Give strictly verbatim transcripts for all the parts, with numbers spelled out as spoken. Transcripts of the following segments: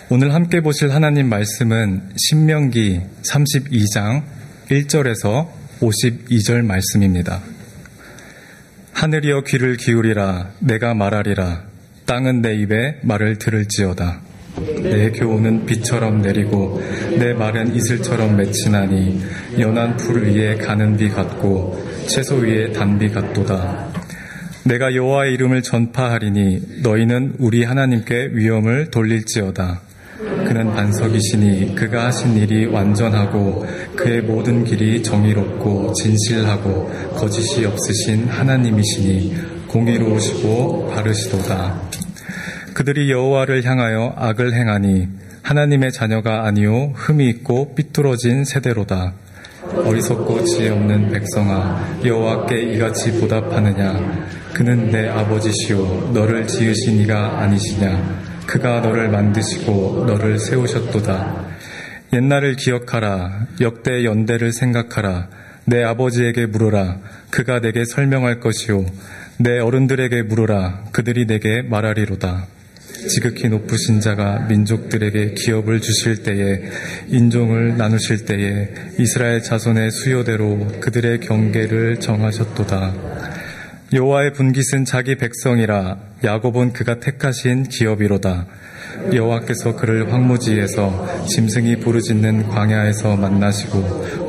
오늘 함께 보실 하나님 말씀은 신명기 삼십이 장 일 절에서 오십이 절 말씀입니다. 하늘이여 귀를 기울이라 내가 말하리라 땅은 내 입에 말을 들을지어다. 내 교훈은 비처럼 내리고 내 말은 이슬처럼 맺히나니 연한 풀 위에 가는 비 같고 채소 위에 단비 같도다. 내가 여호와의 이름을 전파하리니 너희는 우리 하나님께 위엄을 돌릴지어다. 그는 반석이시니 그가 하신 일이 완전하고 그의 모든 길이 정의롭고 진실하고 거짓이 없으신 하나님이시니 공의로우시고 바르시도다. 그들이 여호와를 향하여 악을 행하니 하나님의 자녀가 아니요 흠이 있고 삐뚤어진 세대로다. 어리석고 지혜 없는 백성아, 여호와께 이같이 보답하느냐? 그는 내 아버지시오 너를 지으신 이가 아니시냐? 그가 너를 만드시고 너를 세우셨도다. 옛날을 기억하라. 역대 연대를 생각하라. 내 아버지에게 물으라. 그가 내게 설명할 것이요 내 어른들에게 물으라. 그들이 내게 말하리로다. 지극히 높으신 자가 민족들에게 기업을 주실 때에 인종을 나누실 때에 이스라엘 자손의 수요대로 그들의 경계를 정하셨도다. 여호와의 분깃은 자기 백성이라 야곱은 그가 택하신 기업이로다. 여호와께서 그를 황무지에서 짐승이 부르짖는 광야에서 만나시고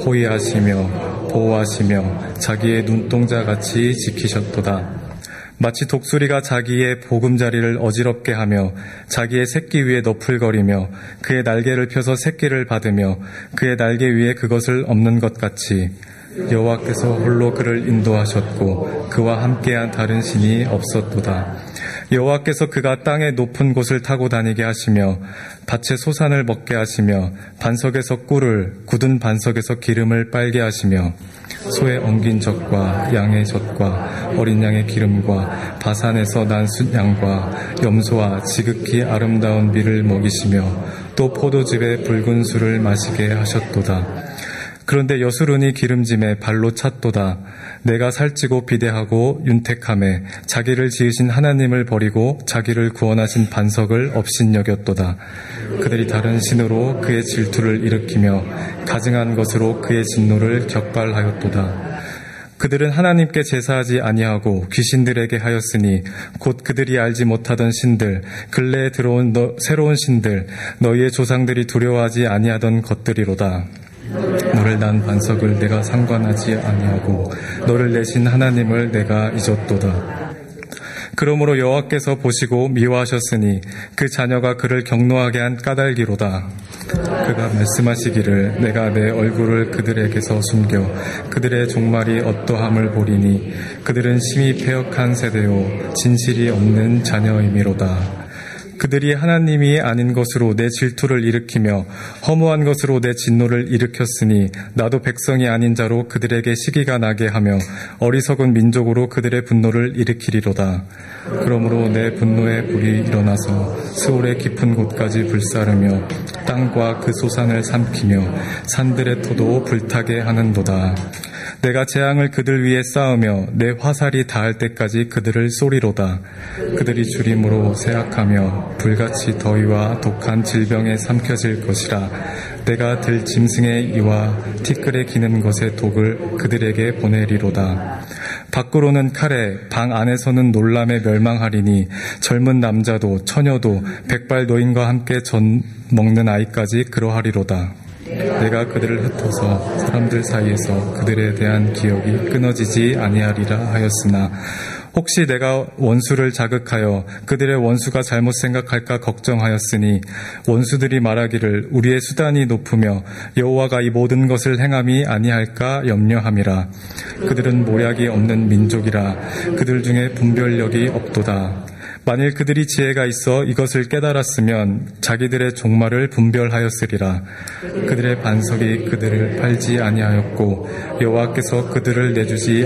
호위하시며 보호하시며 자기의 눈동자같이 지키셨도다. 마치 독수리가 자기의 보금자리를 어지럽게 하며 자기의 새끼 위에 너풀거리며 그의 날개를 펴서 새끼를 받으며 그의 날개 위에 그것을 엎는 것 같이 여호와께서 홀로 그를 인도하셨고 그와 함께한 다른 신이 없었도다. 여호와께서 그가 땅의 높은 곳을 타고 다니게 하시며 밭의 소산을 먹게 하시며 반석에서 꿀을 굳은 반석에서 기름을 빨게 하시며 소의 엉긴 젖과 양의 젖과 어린 양의 기름과 바산에서 난 숫양과 염소와 지극히 아름다운 밀을 먹이시며 또 포도즙의 붉은 술을 마시게 하셨도다. 그런데 여수론이 기름짐에 발로 찼도다. 내가 살찌고 비대하고 윤택함에 자기를 지으신 하나님을 버리고 자기를 구원하신 반석을 업신여겼도다. 그들이 다른 신으로 그의 질투를 일으키며 가증한 것으로 그의 진노를 격발하였도다. 그들은 하나님께 제사하지 아니하고 귀신들에게 하였으니 곧 그들이 알지 못하던 신들, 근래에 들어온 너, 새로운 신들, 너희의 조상들이 두려워하지 아니하던 것들이로다. 너를 난 반석을 내가 상관하지 아니하고 너를 내신 하나님을 내가 잊었도다. 그러므로 여호와께서 보시고 미워하셨으니 그 자녀가 그를 경노하게 한 까닭이로다. 그가 말씀하시기를 내가 내 얼굴을 그들에게서 숨겨 그들의 종말이 어떠함을 보리니 그들은 심히 패역한 세대요 진실이 없는 자녀이미로다. 그들이 하나님이 아닌 것으로 내 질투를 일으키며 허무한 것으로 내 진노를 일으켰으니 나도 백성이 아닌 자로 그들에게 시기가 나게 하며 어리석은 민족으로 그들의 분노를 일으키리로다. 그러므로 내 분노의 불이 일어나서 스올의 깊은 곳까지 불사르며 땅과 그 소산을 삼키며 산들의 토도 불타게 하는도다. 내가 재앙을 그들 위에 쌓으며 내 화살이 닿을 때까지 그들을 쏘리로다. 그들이 주림으로 쇠약하며 불같이 더위와 독한 질병에 삼켜질 것이라. 내가 들 짐승의 이와 티끌에 기는 것의 독을 그들에게 보내리로다. 밖으로는 칼에 방 안에서는 놀람에 멸망하리니 젊은 남자도 처녀도 백발 노인과 함께 전 먹는 아이까지 그러하리로다. 내가 그들을 흩어서 사람들 사이에서 그들에 대한 기억이 끊어지지 아니하리라 하였으나 혹시 내가 원수를 자극하여 그들의 원수가 잘못 생각할까 걱정하였으니 원수들이 말하기를 우리의 수단이 높으며 여호와가 이 모든 것을 행함이 아니할까 염려함이라. 그들은 모략이 없는 민족이라 그들 중에 분별력이 없도다. 만일 그들이 지혜가 있어 이것을 깨달았으면 자기들의 종말을 분별하였으리라. 그들의 반석이 그들을 팔지 아니하였고 여호와께서 그들을 내주지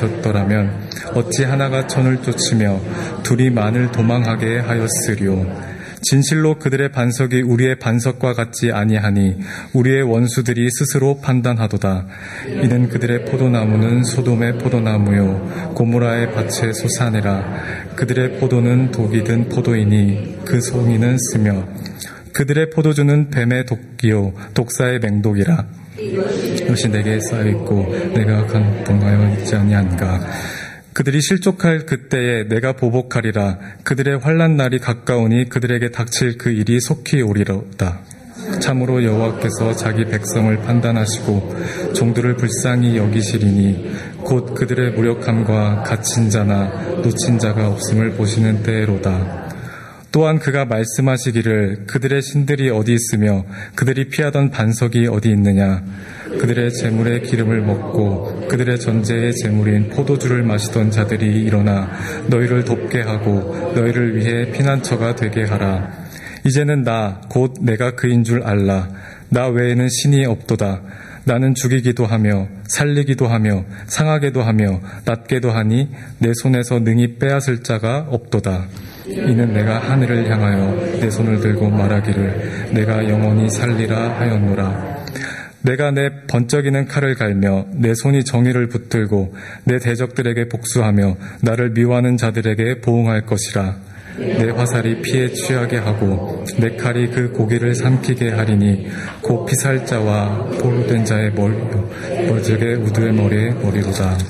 아니하셨더라면 어찌 하나가 천을 쫓으며 둘이 만을 도망하게 하였으리요. 진실로 그들의 반석이 우리의 반석과 같지 아니하니 우리의 원수들이 스스로 판단하도다. 이는 그들의 포도나무는 소돔의 포도나무요 고모라의 밭의 소산이라. 그들의 포도는 독이 든 포도이니 그 송이는 쓰며 그들의 포도주는 뱀의 독기요 독사의 맹독이라. 이것이 내게 쌓여있고 내가 간동하여 있지 아니한가. 그들이 실족할 그때에 내가 보복하리라. 그들의 환난 날이 가까우니 그들에게 닥칠 그 일이 속히 오리로다. 참으로 여호와께서 자기 백성을 판단하시고 종들을 불쌍히 여기시리니 곧 그들의 무력함과 갇힌 자나 놓친 자가 없음을 보시는 때로다. 또한 그가 말씀하시기를 그들의 신들이 어디 있으며 그들이 피하던 반석이 어디 있느냐. 그들의 재물의 기름을 먹고 그들의 전제의 재물인 포도주를 마시던 자들이 일어나 너희를 돕게 하고 너희를 위해 피난처가 되게 하라. 이제는 나 곧 내가 그인 줄 알라. 나 외에는 신이 없도다. 나는 죽이기도 하며 살리기도 하며 상하게도 하며 낫게도 하니 내 손에서 능히 빼앗을 자가 없도다. 이는 내가 하늘을 향하여 내 손을 들고 말하기를 내가 영원히 살리라 하였노라. 내가 내 번쩍이는 칼을 갈며 내 손이 정의를 붙들고 내 대적들에게 복수하며 나를 미워하는 자들에게 보응할 것이라. 내 화살이 피에 취하게 하고 내 칼이 그 고기를 삼키게 하리니 곧 피살자와 포로된 자의 머리요 어적의 우두의 머리의 머리로다.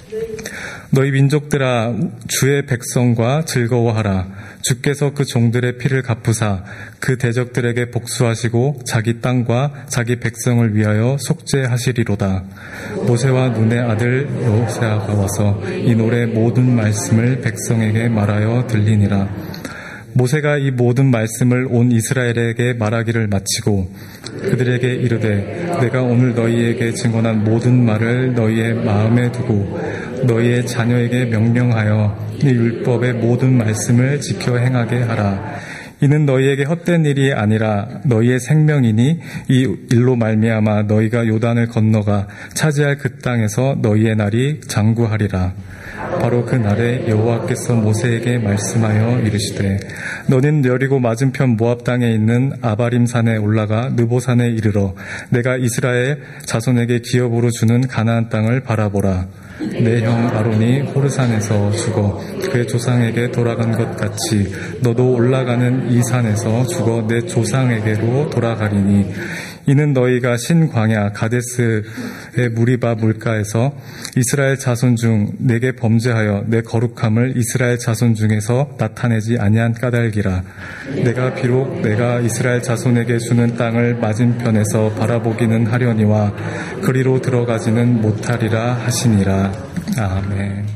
너희 민족들아 주의 백성과 즐거워하라. 주께서 그 종들의 피를 갚으사 그 대적들에게 복수하시고 자기 땅과 자기 백성을 위하여 속죄하시리로다. 모세와 눈의 아들 여호수아가 와서 이 노래 모든 말씀을 백성에게 말하여 들리니라. 모세가 이 모든 말씀을 온 이스라엘에게 말하기를 마치고 그들에게 이르되 내가 오늘 너희에게 증언한 모든 말을 너희의 마음에 두고 너희의 자녀에게 명령하여 이 율법의 모든 말씀을 지켜 행하게 하라. 이는 너희에게 헛된 일이 아니라 너희의 생명이니 이 일로 말미암아 너희가 요단을 건너가 차지할 그 땅에서 너희의 날이 장구하리라. 바로 그 날에 여호와께서 모세에게 말씀하여 이르시되 너는 여리고 맞은편 모압 땅에 있는 아바림 산에 올라가 느보산에 이르러 내가 이스라엘 자손에게 기업으로 주는 가나안 땅을 바라보라. 내 형 아론이 호르산에서 죽어 그의 조상에게 돌아간 것 같이 너도 올라가는 이 산에서 죽어 내 조상에게로 돌아가리니 이는 너희가 신광야 가데스의 무리바 물가에서 이스라엘 자손 중 내게 범죄하여 내 거룩함을 이스라엘 자손 중에서 나타내지 아니한 까닭이라. 내가 비록 내가 이스라엘 자손에게 주는 땅을 맞은편에서 바라보기는 하려니와 그리로 들어가지는 못하리라 하시니라. 아멘.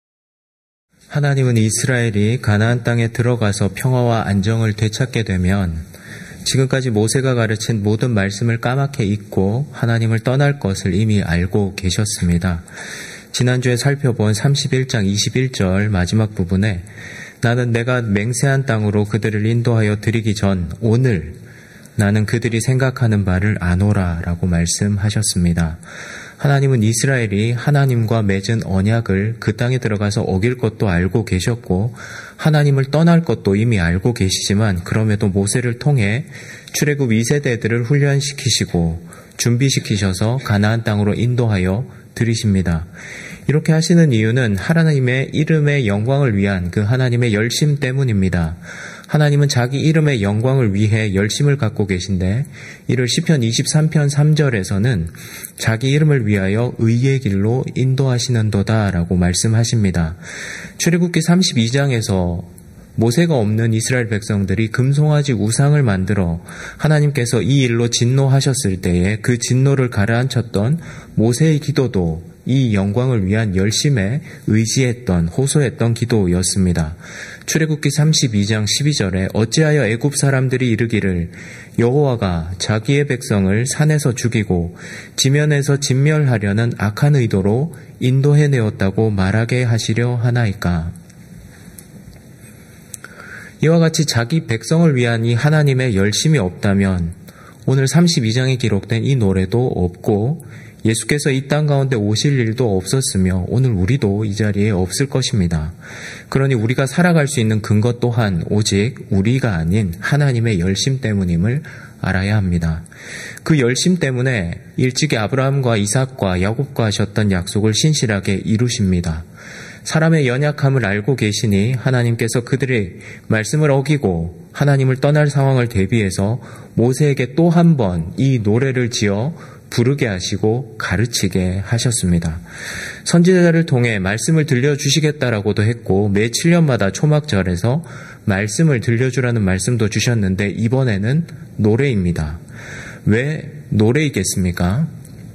하나님은 이스라엘이 가나안 땅에 들어가서 평화와 안정을 되찾게 되면 지금까지 모세가 가르친 모든 말씀을 까맣게 잊고 하나님을 떠날 것을 이미 알고 계셨습니다. 지난주에 살펴본 삼십일 장 이십일 절 마지막 부분에 나는 내가 맹세한 땅으로 그들을 인도하여 드리기 전 오늘 나는 그들이 생각하는 바를 아노라 라고 말씀하셨습니다. 하나님은 이스라엘이 하나님과 맺은 언약을 그 땅에 들어가서 어길 것도 알고 계셨고 하나님을 떠날 것도 이미 알고 계시지만 그럼에도 모세를 통해 출애굽 이 세대들을 훈련시키시고 준비시키셔서 가나안 땅으로 인도하여 들이십니다. 이렇게 하시는 이유는 하나님의 이름의 영광을 위한 그 하나님의 열심 때문입니다. 하나님은 자기 이름의 영광을 위해 열심을 갖고 계신데 이를 시편 이십삼 편 삼 절에서는 자기 이름을 위하여 의의 길로 인도하시는도다 라고 말씀하십니다. 출애굽기 삼십이 장에서 모세가 없는 이스라엘 백성들이 금송아지 우상을 만들어 하나님께서 이 일로 진노하셨을 때에 그 진노를 가라앉혔던 모세의 기도도 이 영광을 위한 열심에 의지했던 호소했던 기도였습니다. 출애굽기 삼십이 장 십이 절에 어찌하여 애굽 사람들이 이르기를 여호와가 자기의 백성을 산에서 죽이고 지면에서 진멸하려는 악한 의도로 인도해내었다고 말하게 하시려 하나이까. 이와 같이 자기 백성을 위한 이 하나님의 열심이 없다면 오늘 삼십이 장에 기록된 이 노래도 없고 예수께서 이 땅 가운데 오실 일도 없었으며 오늘 우리도 이 자리에 없을 것입니다. 그러니 우리가 살아갈 수 있는 근거 또한 오직 우리가 아닌 하나님의 열심 때문임을 알아야 합니다. 그 열심 때문에 일찍이 아브라함과 이삭과 야곱과 하셨던 약속을 신실하게 이루십니다. 사람의 연약함을 알고 계시니 하나님께서 그들의 말씀을 어기고 하나님을 떠날 상황을 대비해서 모세에게 또 한 번 이 노래를 지어 부르게 하시고 가르치게 하셨습니다. 선지자를 통해 말씀을 들려주시겠다라고도 했고 매 칠 년마다 초막절에서 말씀을 들려주라는 말씀도 주셨는데 이번에는 노래입니다. 왜 노래이겠습니까?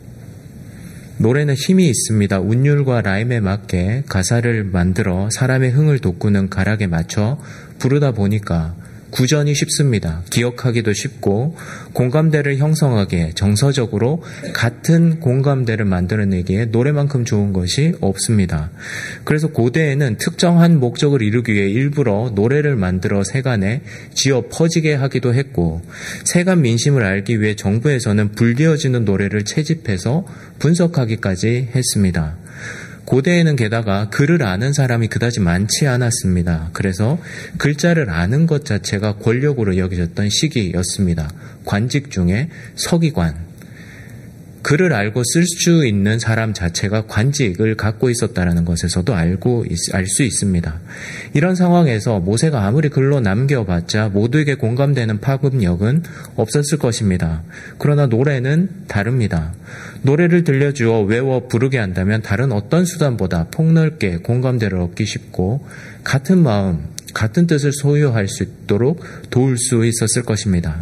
노래는 힘이 있습니다. 운율과 라임에 맞게 가사를 만들어 사람의 흥을 돋구는 가락에 맞춰 부르다 보니까 구전이 쉽습니다. 기억하기도 쉽고 공감대를 형성하기에 정서적으로 같은 공감대를 만들어내기에 노래만큼 좋은 것이 없습니다. 그래서 고대에는 특정한 목적을 이루기 위해 일부러 노래를 만들어 세간에 지어 퍼지게 하기도 했고 세간 민심을 알기 위해 정부에서는 불리어지는 노래를 채집해서 분석하기까지 했습니다. 고대에는 게다가 글을 아는 사람이 그다지 많지 않았습니다. 그래서 글자를 아는 것 자체가 권력으로 여겨졌던 시기였습니다. 관직 중에 서기관, 글을 알고 쓸 수 있는 사람 자체가 관직을 갖고 있었다는 것에서도 알고 알 수 있습니다. 이런 상황에서 모세가 아무리 글로 남겨봤자 모두에게 공감되는 파급력은 없었을 것입니다. 그러나 노래는 다릅니다. 노래를 들려주어 외워 부르게 한다면 다른 어떤 수단보다 폭넓게 공감대를 얻기 쉽고 같은 마음, 같은 뜻을 소유할 수 있도록 도울 수 있었을 것입니다.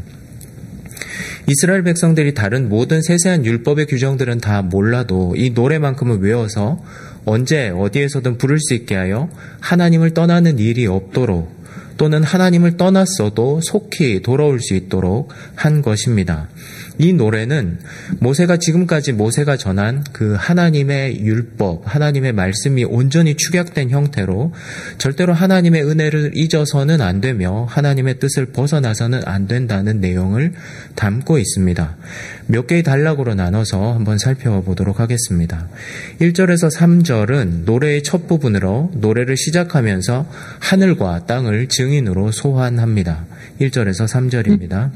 이스라엘 백성들이 다른 모든 세세한 율법의 규정들은 다 몰라도 이 노래만큼은 외워서 언제 어디에서든 부를 수 있게 하여 하나님을 떠나는 일이 없도록 또는 하나님을 떠났어도 속히 돌아올 수 있도록 한 것입니다. 이 노래는 모세가 지금까지 모세가 전한 그 하나님의 율법, 하나님의 말씀이 온전히 축약된 형태로 절대로 하나님의 은혜를 잊어서는 안 되며 하나님의 뜻을 벗어나서는 안 된다는 내용을 담고 있습니다. 몇 개의 단락으로 나눠서 한번 살펴보도록 하겠습니다. 일 절에서 삼 절은 노래의 첫 부분으로 노래를 시작하면서 하늘과 땅을 증인으로 소환합니다. 일 절에서 삼 절입니다.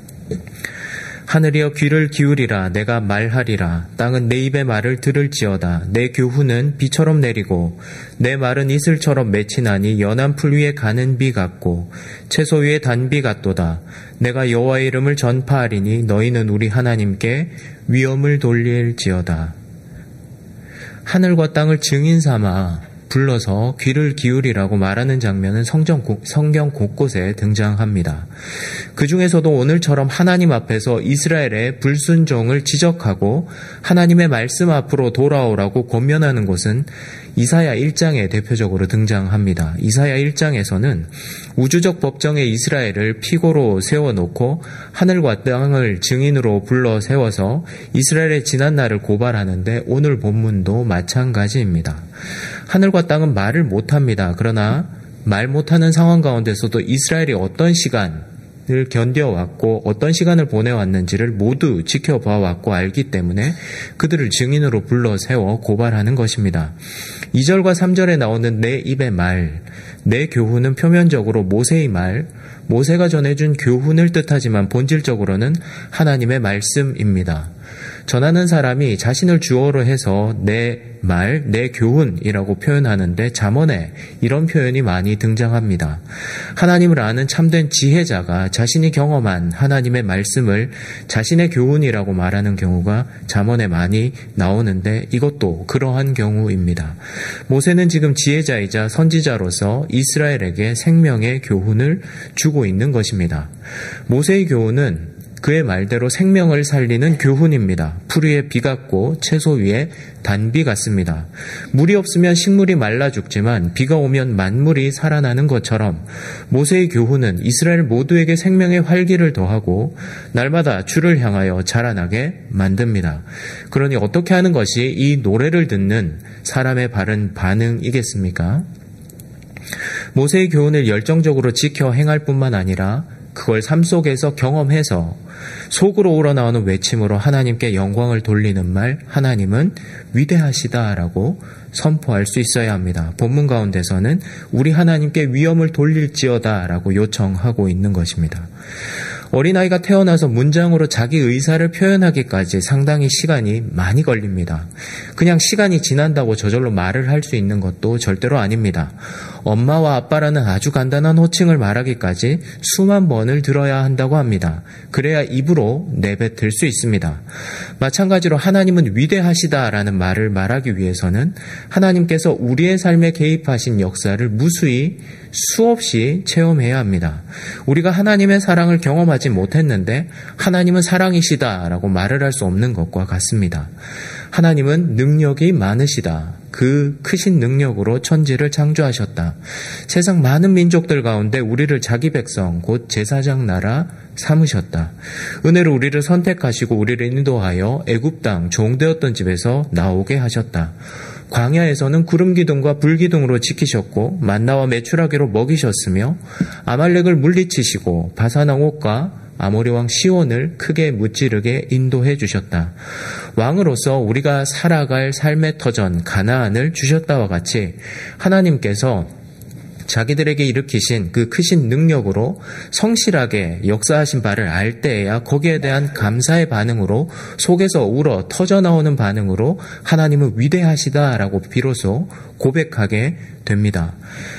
하늘이여 귀를 기울이라 내가 말하리라 땅은 내 입의 말을 들을지어다 내 교훈은 비처럼 내리고 내 말은 이슬처럼 맺히나니 연한 풀 위에 가는 비 같고 채소 위에 단비 같도다 내가 여호와의 이름을 전파하리니 너희는 우리 하나님께 위엄을 돌릴지어다. 하늘과 땅을 증인 삼아 불러서 귀를 기울이라고 말하는 장면은 성경, 성경 곳곳에 등장합니다. 그 중에서도 오늘처럼 하나님 앞에서 이스라엘의 불순종을 지적하고 하나님의 말씀 앞으로 돌아오라고 권면하는 곳은 이사야 일 장에 대표적으로 등장합니다. 이사야 일 장에서는 우주적 법정에 이스라엘을 피고로 세워놓고 하늘과 땅을 증인으로 불러 세워서 이스라엘의 지난 날을 고발하는데 오늘 본문도 마찬가지입니다. 하늘과 땅은 말을 못합니다. 그러나 말 못하는 상황 가운데서도 이스라엘이 어떤 시간을 견뎌왔고 어떤 시간을 보내왔는지를 모두 지켜봐왔고 알기 때문에 그들을 증인으로 불러 세워 고발하는 것입니다. 이 절과 삼 절에 나오는 내 입의 말, 내 교훈은 표면적으로 모세의 말, 모세가 전해준 교훈을 뜻하지만 본질적으로는 하나님의 말씀입니다. 전하는 사람이 자신을 주어로 해서 내 말, 내 교훈이라고 표현하는데 잠언에 이런 표현이 많이 등장합니다. 하나님을 아는 참된 지혜자가 자신이 경험한 하나님의 말씀을 자신의 교훈이라고 말하는 경우가 잠언에 많이 나오는데 이것도 그러한 경우입니다. 모세는 지금 지혜자이자 선지자로서 이스라엘에게 생명의 교훈을 주고 있는 것입니다. 모세의 교훈은 그의 말대로 생명을 살리는 교훈입니다. 풀 위에 비 같고 채소 위에 단비 같습니다. 물이 없으면 식물이 말라 죽지만 비가 오면 만물이 살아나는 것처럼 모세의 교훈은 이스라엘 모두에게 생명의 활기를 더하고 날마다 주를 향하여 자라나게 만듭니다. 그러니 어떻게 하는 것이 이 노래를 듣는 사람의 바른 반응이겠습니까? 모세의 교훈을 열정적으로 지켜 행할 뿐만 아니라 그걸 삶 속에서 경험해서 속으로 우러나오는 외침으로 하나님께 영광을 돌리는 말, 하나님은 위대하시다라고 선포할 수 있어야 합니다. 본문 가운데서는 우리 하나님께 위엄을 돌릴지어다라고 요청하고 있는 것입니다. 어린아이가 태어나서 문장으로 자기 의사를 표현하기까지 상당히 시간이 많이 걸립니다. 그냥 시간이 지난다고 저절로 말을 할 수 있는 것도 절대로 아닙니다. 엄마와 아빠라는 아주 간단한 호칭을 말하기까지 수만 번을 들어야 한다고 합니다. 그래야 입으로 내뱉을 수 있습니다. 마찬가지로 하나님은 위대하시다라는 말을 말하기 위해서는 하나님께서 우리의 삶에 개입하신 역사를 무수히 수없이 체험해야 합니다. 우리가 하나님의 사랑을 경험하지 못했는데 하나님은 사랑이시다라고 말을 할 수 없는 것과 같습니다. 하나님은 능력이 많으시다. 그 크신 능력으로 천지를 창조하셨다. 세상 많은 민족들 가운데 우리를 자기 백성 곧 제사장 나라 삼으셨다. 은혜로 우리를 선택하시고 우리를 인도하여 애굽 땅 종되었던 집에서 나오게 하셨다. 광야에서는 구름 기둥과 불 기둥으로 지키셨고 만나와 메추라기로 먹이셨으며 아말렉을 물리치시고 바산왕 옥과 아모리 왕 시온을 크게 무찌르게 인도해 주셨다. 왕으로서 우리가 살아갈 삶의 터전 가나안을 주셨다와 같이 하나님께서 자기들에게 일으키신 그 크신 능력으로 성실하게 역사하신 바를 알 때에야 거기에 대한 감사의 반응으로 속에서 우러 터져나오는 반응으로 하나님은 위대하시다라고 비로소 고백하게 됩니다.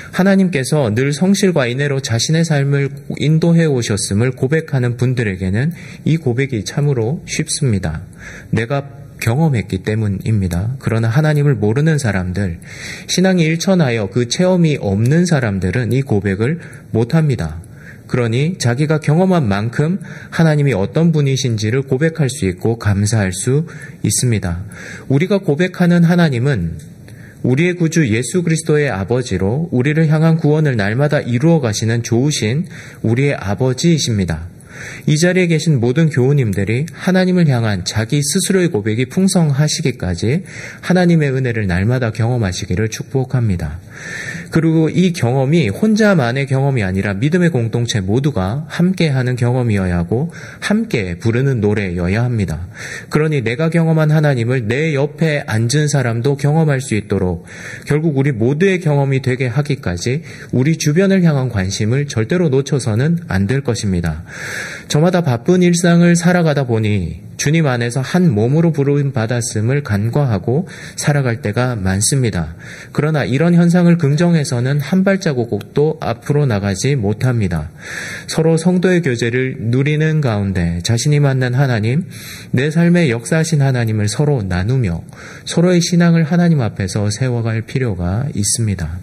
하나님께서 늘 성실과 인애로 자신의 삶을 인도해 오셨음을 고백하는 분들에게는 이 고백이 참으로 쉽습니다. 내가 경험했기 때문입니다. 그러나 하나님을 모르는 사람들, 신앙이 일천하여 그 체험이 없는 사람들은 이 고백을 못합니다. 그러니 자기가 경험한 만큼 하나님이 어떤 분이신지를 고백할 수 있고 감사할 수 있습니다. 우리가 고백하는 하나님은 우리의 구주 예수 그리스도의 아버지로 우리를 향한 구원을 날마다 이루어 가시는 좋으신 우리의 아버지이십니다. 이 자리에 계신 모든 교우님들이 하나님을 향한 자기 스스로의 고백이 풍성하시기까지 하나님의 은혜를 날마다 경험하시기를 축복합니다. 그리고 이 경험이 혼자만의 경험이 아니라 믿음의 공동체 모두가 함께하는 경험이어야 하고 함께 부르는 노래여야 합니다. 그러니 내가 경험한 하나님을 내 옆에 앉은 사람도 경험할 수 있도록 결국 우리 모두의 경험이 되게 하기까지 우리 주변을 향한 관심을 절대로 놓쳐서는 안 될 것입니다. 저마다 바쁜 일상을 살아가다 보니 주님 안에서 한 몸으로 부름 받았음을 간과하고 살아갈 때가 많습니다. 그러나 이런 현상을 긍정해서는 한 발자국도 앞으로 나가지 못합니다. 서로 성도의 교제를 누리는 가운데 자신이 만난 하나님, 내 삶에 역사하신 하나님을 서로 나누며 서로의 신앙을 하나님 앞에서 세워갈 필요가 있습니다.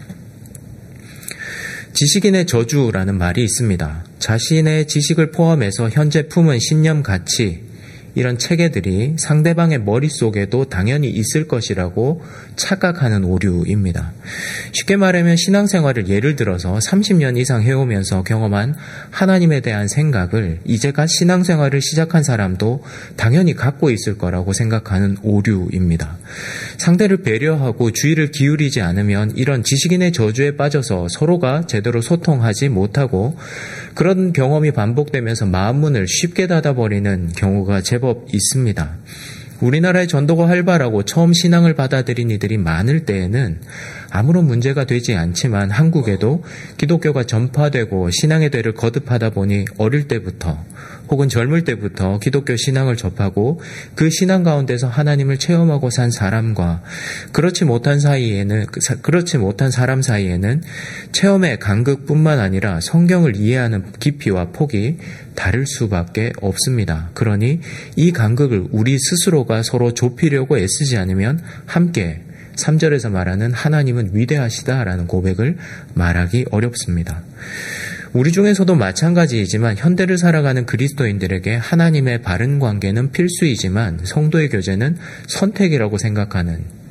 지식인의 저주라는 말이 있습니다. 자신의 지식을 포함해서 현재 품은 신념, 가치, 이런 체계들이 상대방의 머릿속에도 당연히 있을 것이라고 착각하는 오류입니다. 쉽게 말하면 신앙생활을 예를 들어서 삼십 년 이상 해오면서 경험한 하나님에 대한 생각을 이제갓 신앙생활을 시작한 사람도 당연히 갖고 있을 거라고 생각하는 오류입니다. 상대를 배려하고 주의를 기울이지 않으면 이런 지식인의 저주에 빠져서 서로가 제대로 소통하지 못하고 그런 경험이 반복되면서 마음문을 쉽게 닫아버리는 경우가 제법 있습니다. 우리나라의 전도가 활발하고 처음 신앙을 받아들인 이들이 많을 때에는 아무런 문제가 되지 않지만 한국에도 기독교가 전파되고 신앙의 대를 거듭하다 보니 어릴 때부터 혹은 젊을 때부터 기독교 신앙을 접하고 그 신앙 가운데서 하나님을 체험하고 산 사람과 그렇지 못한 사이에는 그렇지 못한 사람 사이에는 체험의 간극뿐만 아니라 성경을 이해하는 깊이와 폭이 다를 수밖에 없습니다. 그러니 이 간극을 우리 스스로가 서로 좁히려고 애쓰지 않으면 함께 삼 절에서 말하는 하나님은 위대하시다라는 고백을 말하기 어렵습니다. 우리 중에서도 마찬가지이지만 현대를 살아가는 그리스도인들에게 하나님의 바른 관계는 필수이지만 성도의 교제는 선택이라고 생각하는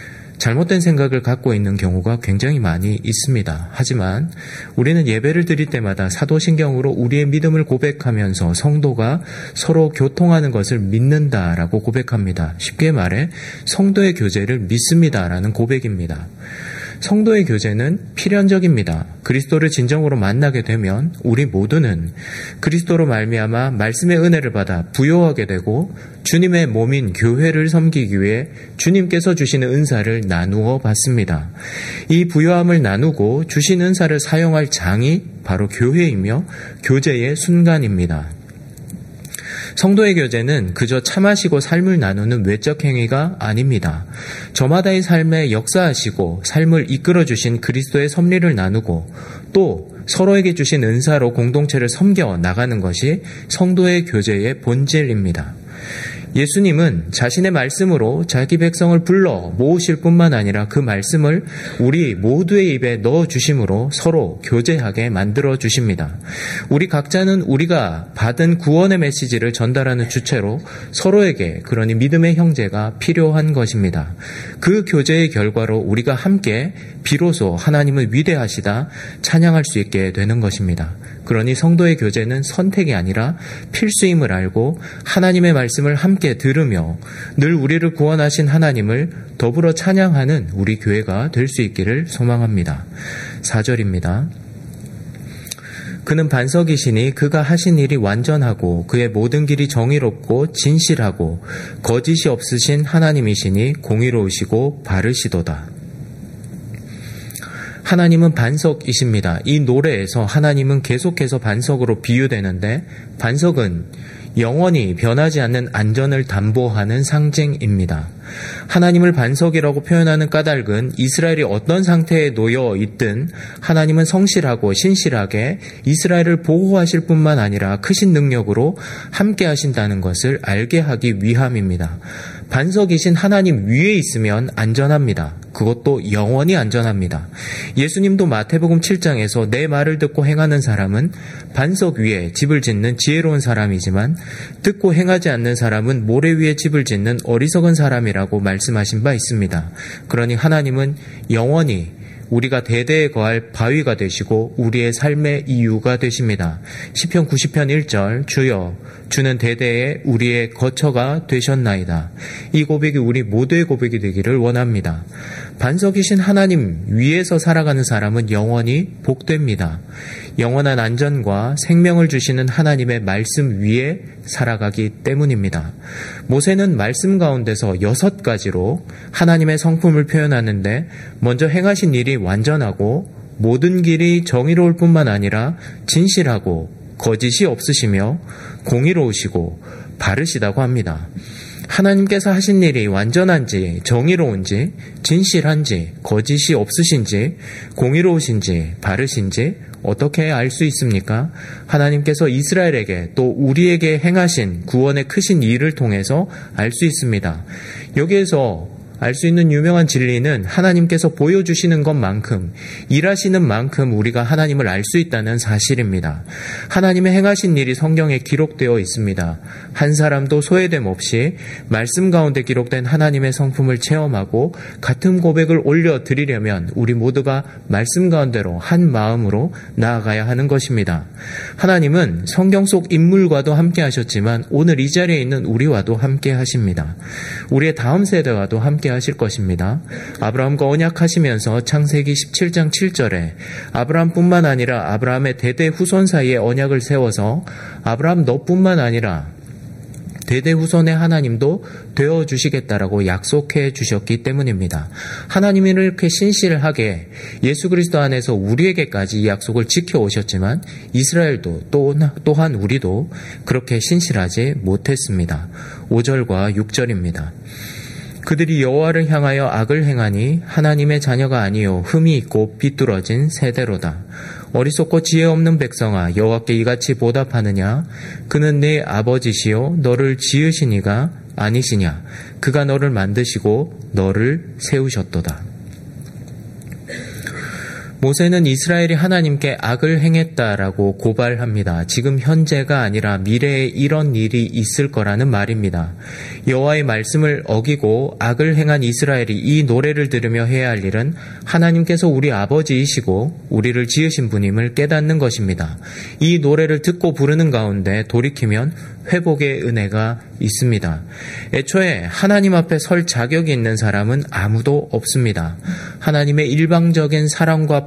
잘못된 생각을 갖고 있는 경우가 굉장히 많이 있습니다. 하지만 우리는 예배를 드릴 때마다 사도신경으로 우리의 믿음을 고백하면서 성도가 서로 교통하는 것을 믿는다라고 고백합니다. 쉽게 말해 성도의 교제를 믿습니다라는 고백입니다. 성도의 교제는 필연적입니다. 그리스도를 진정으로 만나게 되면 우리 모두는 그리스도로 말미암아 말씀의 은혜를 받아 부요하게 되고 주님의 몸인 교회를 섬기기 위해 주님께서 주시는 은사를 나누어 받습니다. 이 부요함을 나누고 주신 은사를 사용할 장이 바로 교회이며 교제의 순간입니다. 성도의 교제는 그저 차 마시고 삶을 나누는 외적 행위가 아닙니다. 저마다의 삶에 역사하시고 삶을 이끌어주신 그리스도의 섭리를 나누고 또 서로에게 주신 은사로 공동체를 섬겨 나가는 것이 성도의 교제의 본질입니다. 예수님은 자신의 말씀으로 자기 백성을 불러 모으실 뿐만 아니라 그 말씀을 우리 모두의 입에 넣어 주심으로 서로 교제하게 만들어 주십니다. 우리 각자는 우리가 받은 구원의 메시지를 전달하는 주체로 서로에게, 그러니 믿음의 형제가 필요한 것입니다. 그 교제의 결과로 우리가 함께 비로소 하나님을 위대하시다 찬양할 수 있게 되는 것입니다. 그러니 성도의 교제는 선택이 아니라 필수임을 알고 하나님의 말씀을 함께 들으며 늘 우리를 구원하신 하나님을 더불어 찬양하는 우리 교회가 될 수 있기를 소망합니다. 사 절입니다. 그는 반석이시니 그가 하신 일이 완전하고 그의 모든 길이 정의롭고 진실하고 거짓이 없으신 하나님이시니 공의로우시고 바르시도다. 하나님은 반석이십니다. 이 노래에서 하나님은 계속해서 반석으로 비유되는데 반석은 영원히 변하지 않는 안전을 담보하는 상징입니다. 하나님을 반석이라고 표현하는 까닭은 이스라엘이 어떤 상태에 놓여 있든 하나님은 성실하고 신실하게 이스라엘을 보호하실 뿐만 아니라 크신 능력으로 함께 하신다는 것을 알게 하기 위함입니다. 반석이신 하나님 위에 있으면 안전합니다. 그것도 영원히 안전합니다. 예수님도 마태복음 칠 장에서 내 말을 듣고 행하는 사람은 반석 위에 집을 짓는 지혜로운 사람이지만 듣고 행하지 않는 사람은 모래 위에 집을 짓는 어리석은 사람이라고 말씀하신 바 있습니다. 그러니 하나님은 영원히 우리가 대대에 거할 바위가 되시고 우리의 삶의 이유가 되십니다. 시편 구십 편 일 절 주여 주는 대대에 우리의 거처가 되셨나이다. 이 고백이 우리 모두의 고백이 되기를 원합니다. 반석이신 하나님 위에서 살아가는 사람은 영원히 복됩니다. 영원한 안전과 생명을 주시는 하나님의 말씀 위에 살아가기 때문입니다. 모세는 말씀 가운데서 여섯 가지로 하나님의 성품을 표현하는데 먼저 행하신 일이 완전하고 모든 길이 정의로울 뿐만 아니라 진실하고 거짓이 없으시며 공의로우시고 바르시다고 합니다. 하나님께서 하신 일이 완전한지 정의로운지 진실한지 거짓이 없으신지 공의로우신지 바르신지 어떻게 알 수 있습니까? 하나님께서 이스라엘에게 또 우리에게 행하신 구원의 크신 일을 통해서 알 수 있습니다. 여기에서 알 수 있는 유명한 진리는 하나님께서 보여주시는 것만큼 일하시는 만큼 우리가 하나님을 알 수 있다는 사실입니다. 하나님의 행하신 일이 성경에 기록되어 있습니다. 한 사람도 소외됨 없이 말씀 가운데 기록된 하나님의 성품을 체험하고 같은 고백을 올려드리려면 우리 모두가 말씀 가운데로 한 마음으로 나아가야 하는 것입니다. 하나님은 성경 속 인물과도 함께 하셨지만 오늘 이 자리에 있는 우리와도 함께 하십니다. 우리의 다음 세대와도 함께 하실 것입니다. 아브라함과 언약하시면서 창세기 십칠 장 칠 절에 아브라함뿐만 아니라 아브라함의 대대 후손 사이에 언약을 세워서 아브라함 너뿐만 아니라 대대 후손의 하나님도 되어주시겠다라고 약속해 주셨기 때문입니다. 하나님이 이렇게 신실하게 예수 그리스도 안에서 우리에게까지 이 약속을 지켜오셨지만 이스라엘도 또, 또한 우리도 그렇게 신실하지 못했습니다. 오 절과 육 절입니다. 그들이 여호와를 향하여 악을 행하니 하나님의 자녀가 아니요 흠이 있고 비뚤어진 세대로다. 어리석고 지혜 없는 백성아 여호와께 이같이 보답하느냐? 그는 네 아버지시요 너를 지으신 이가 아니시냐? 그가 너를 만드시고 너를 세우셨도다. 모세는 이스라엘이 하나님께 악을 행했다라고 고발합니다. 지금 현재가 아니라 미래에 이런 일이 있을 거라는 말입니다. 여호와의 말씀을 어기고 악을 행한 이스라엘이 이 노래를 들으며 해야 할 일은 하나님께서 우리 아버지이시고 우리를 지으신 분임을 깨닫는 것입니다. 이 노래를 듣고 부르는 가운데 돌이키면 회복의 은혜가 있습니다. 애초에 하나님 앞에 설 자격이 있는 사람은 아무도 없습니다. 하나님의 일방적인 사랑과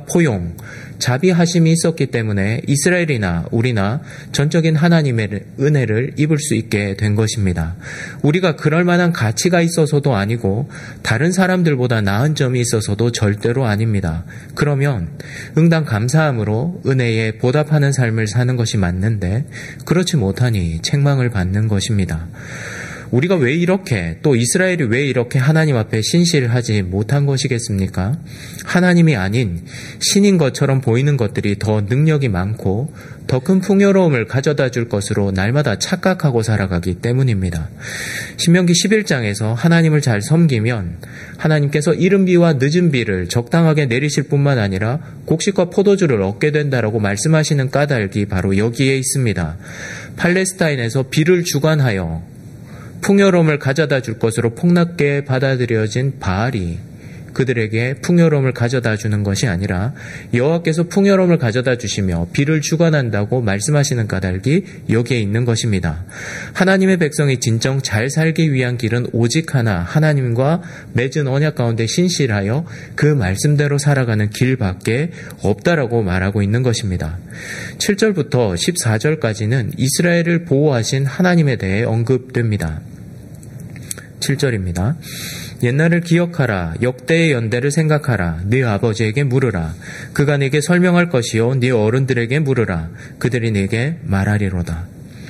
은혜와 포용, 자비하심이 있었기 때문에 이스라엘이나 우리나 전적인 하나님의 은혜를 입을 수 있게 된 것입니다. 우리가 그럴 만한 가치가 있어서도 아니고 다른 사람들보다 나은 점이 있어서도 절대로 아닙니다. 그러면 응당 감사함으로 은혜에 보답하는 삶을 사는 것이 맞는데 그렇지 못하니 책망을 받는 것입니다. 우리가 왜 이렇게, 또 이스라엘이 왜 이렇게 하나님 앞에 신실하지 못한 것이겠습니까? 하나님이 아닌 신인 것처럼 보이는 것들이 더 능력이 많고 더 큰 풍요로움을 가져다 줄 것으로 날마다 착각하고 살아가기 때문입니다. 신명기 십일 장에서 하나님을 잘 섬기면 하나님께서 이른 비와 늦은 비를 적당하게 내리실 뿐만 아니라 곡식과 포도주를 얻게 된다라고 말씀하시는 까닭이 바로 여기에 있습니다. 팔레스타인에서 비를 주관하여 풍요로움을 가져다 줄 것으로 폭넓게 받아들여진 바알이 그들에게 풍요로움을 가져다 주는 것이 아니라 여호와께서 풍요로움을 가져다 주시며 비를 주관한다고 말씀하시는 까닭이 여기에 있는 것입니다. 하나님의 백성이 진정 잘 살기 위한 길은 오직 하나, 하나님과 맺은 언약 가운데 신실하여 그 말씀대로 살아가는 길밖에 없다라고 말하고 있는 것입니다. 칠 절부터 십사 절까지는 이스라엘을 보호하신 하나님에 대해 언급됩니다. 칠 절입니다. 옛날을 기억하라. 역대의 연대를 생각하라. 네 아버지에게 물으라. 그가 네게 설명할 것이요 네 어른들에게 물으라. 그들이 네게 말하리로다.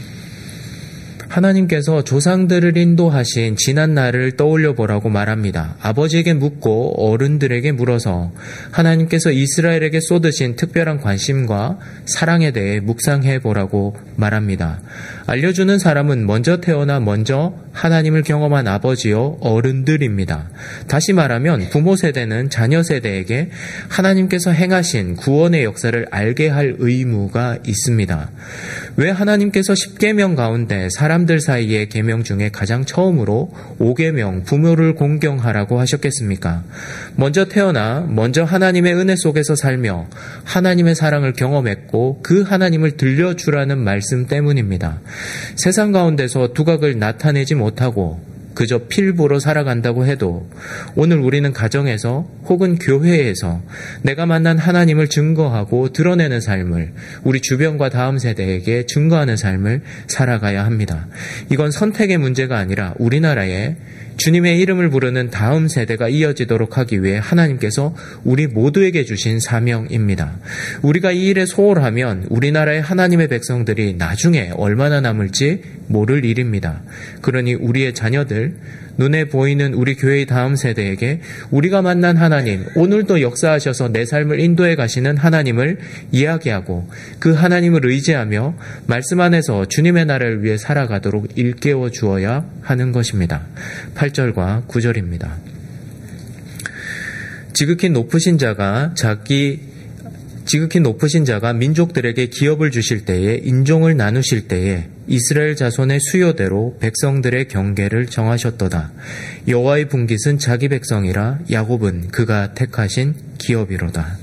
하나님께서 조상들을 인도하신 지난 날을 떠올려 보라고 말합니다. 아버지에게 묻고 어른들에게 물어서 하나님께서 이스라엘에게 쏟으신 특별한 관심과 사랑에 대해 묵상해 보라고 말합니다. 알려주는 사람은 먼저 태어나 먼저 하나님을 경험한 아버지요 어른들입니다. 다시 말하면 부모 세대는 자녀 세대에게 하나님께서 행하신 구원의 역사를 알게 할 의무가 있습니다. 왜 하나님께서 십계명 가운데 사람들 사이의 계명 중에 가장 처음으로 오계명 부모를 공경하라고 하셨겠습니까? 먼저 태어나 먼저 하나님의 은혜 속에서 살며 하나님의 사랑을 경험했고 그 하나님을 들려주라는 말씀 때문입니다. 세상 가운데서 두각을 나타내지 못하고 그저 필보로 살아간다고 해도 오늘 우리는 가정에서 혹은 교회에서 내가 만난 하나님을 증거하고 드러내는 삶을 우리 주변과 다음 세대에게 증거하는 삶을 살아가야 합니다. 이건 선택의 문제가 아니라 우리나라에 주님의 이름을 부르는 다음 세대가 이어지도록 하기 위해 하나님께서 우리 모두에게 주신 사명입니다. 우리가 이 일에 소홀하면 우리나라의 하나님의 백성들이 나중에 얼마나 남을지 모를 일입니다. 그러니 우리의 자녀들, 눈에 보이는 우리 교회의 다음 세대에게 우리가 만난 하나님, 오늘도 역사하셔서 내 삶을 인도해 가시는 하나님을 이야기하고 그 하나님을 의지하며 말씀 안에서 주님의 나라를 위해 살아가도록 일깨워 주어야 하는 것입니다. 팔 절과 구 절입니다. 지극히 높으신 자가 자기 지극히 높으신 자가 민족들에게 기업을 주실 때에 인종을 나누실 때에 이스라엘 자손의 수요대로 백성들의 경계를 정하셨도다. 여호와의 분깃은 자기 백성이라 야곱은 그가 택하신 기업이로다.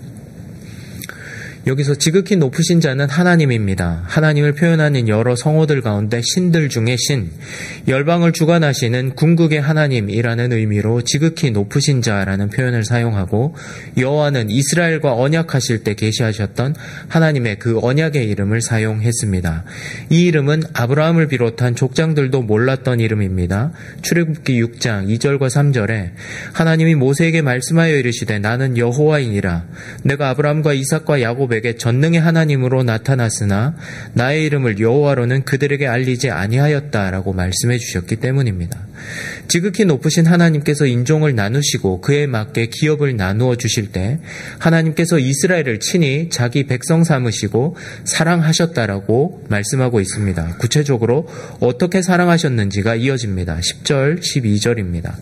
여기서 지극히 높으신 자는 하나님입니다. 하나님을 표현하는 여러 성어들 가운데 신들 중에 신, 열방을 주관하시는 궁극의 하나님이라는 의미로 지극히 높으신 자라는 표현을 사용하고 여호와는 이스라엘과 언약하실 때 계시하셨던 하나님의 그 언약의 이름을 사용했습니다. 이 이름은 아브라함을 비롯한 족장들도 몰랐던 이름입니다. 출애굽기 육 장 이 절과 삼 절에 하나님이 모세에게 말씀하여 이르시되 나는 여호와이니라. 내가 아브라함과 이삭과 야곱에게 전능의 하나님으로 나타났으나 나의 이름을 여호와로는 그들에게 알리지 아니하였다라고 말씀해 주셨기 때문입니다. 지극히 높으신 하나님께서 인종을 나누시고 그에 맞게 기업을 나누어 주실 때 하나님께서 이스라엘을 친히 자기 백성 삼으시고 사랑하셨다라고 말씀하고 있습니다. 구체적으로 어떻게 사랑하셨는지가 이어집니다. 십 절, 십이 절입니다.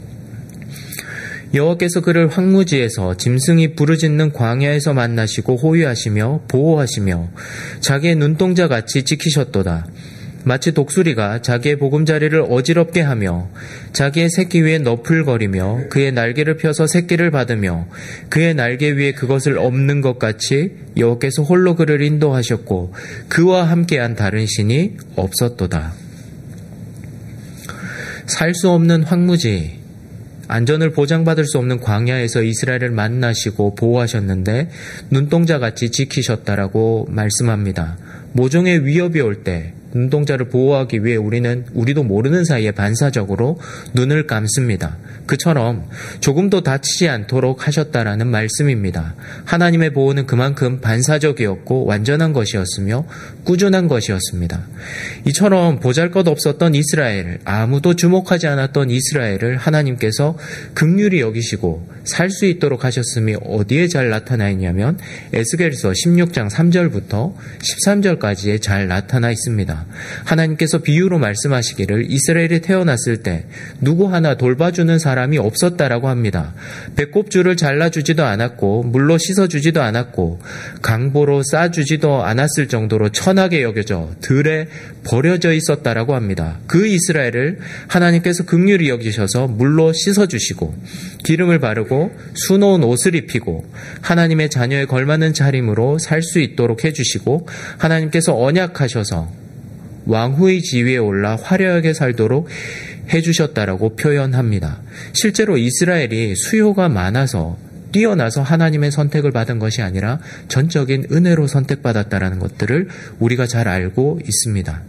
여호와께서 그를 황무지에서 짐승이 부르짖는 광야에서 만나시고 호위하시며 보호하시며 자기의 눈동자같이 지키셨도다. 마치 독수리가 자기의 보금자리를 어지럽게 하며 자기의 새끼 위에 너풀거리며 그의 날개를 펴서 새끼를 받으며 그의 날개 위에 그것을 엎는 것 같이 여호와께서 홀로 그를 인도하셨고 그와 함께한 다른 신이 없었도다. 살 수 없는 황무지, 안전을 보장받을 수 없는 광야에서 이스라엘을 만나시고 보호하셨는데 눈동자같이 지키셨다라고 말씀합니다. 모종의 위협이 올 때 눈동자를 보호하기 위해 우리는 우리도 모르는 사이에 반사적으로 눈을 감습니다. 그처럼 조금도 다치지 않도록 하셨다라는 말씀입니다. 하나님의 보호는 그만큼 반사적이었고 완전한 것이었으며 꾸준한 것이었습니다. 이처럼 보잘것없었던 이스라엘, 아무도 주목하지 않았던 이스라엘을 하나님께서 긍휼히 여기시고 살 수 있도록 하셨음이 어디에 잘 나타나 있냐면 에스겔서 십육 장 삼 절부터 십삼 절까지에 잘 나타나 있습니다. 하나님께서 비유로 말씀하시기를 이스라엘이 태어났을 때 누구 하나 돌봐주는 사람이 없었다라고 합니다. 배꼽줄을 잘라주지도 않았고 물로 씻어주지도 않았고 강보로 싸주지도 않았을 정도로 천하게 여겨져 들에 버려져 있었다라고 합니다. 그 이스라엘을 하나님께서 긍휼히 여기셔서 물로 씻어주시고 기름을 바르고 수놓은 옷을 입히고 하나님의 자녀에 걸맞는 차림으로 살 수 있도록 해주시고 하나님께서 언약하셔서 왕후의 지위에 올라 화려하게 살도록 해주셨다라고 표현합니다. 실제로 이스라엘이 수요가 많아서 뛰어나서 하나님의 선택을 받은 것이 아니라 전적인 은혜로 선택받았다라는 것들을 우리가 잘 알고 있습니다.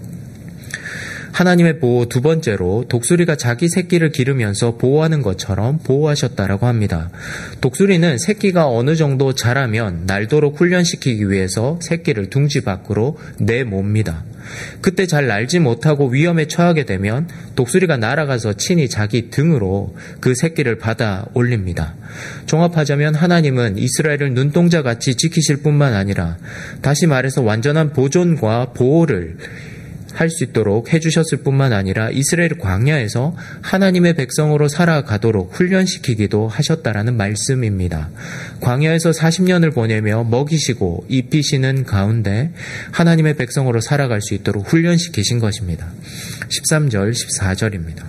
하나님의 보호 두 번째로 독수리가 자기 새끼를 기르면서 보호하는 것처럼 보호하셨다라고 합니다. 독수리는 새끼가 어느 정도 자라면 날도록 훈련시키기 위해서 새끼를 둥지 밖으로 내몹니다. 그때 잘 날지 못하고 위험에 처하게 되면 독수리가 날아가서 친히 자기 등으로 그 새끼를 받아 올립니다. 종합하자면 하나님은 이스라엘을 눈동자같이 지키실 뿐만 아니라 다시 말해서 완전한 보존과 보호를 할 수 있도록 해주셨을 뿐만 아니라 이스라엘 광야에서 하나님의 백성으로 살아가도록 훈련시키기도 하셨다라는 말씀입니다. 광야에서 사십 년을 보내며 먹이시고 입히시는 가운데 하나님의 백성으로 살아갈 수 있도록 훈련시키신 것입니다. 십삼 절, 십사 절입니다.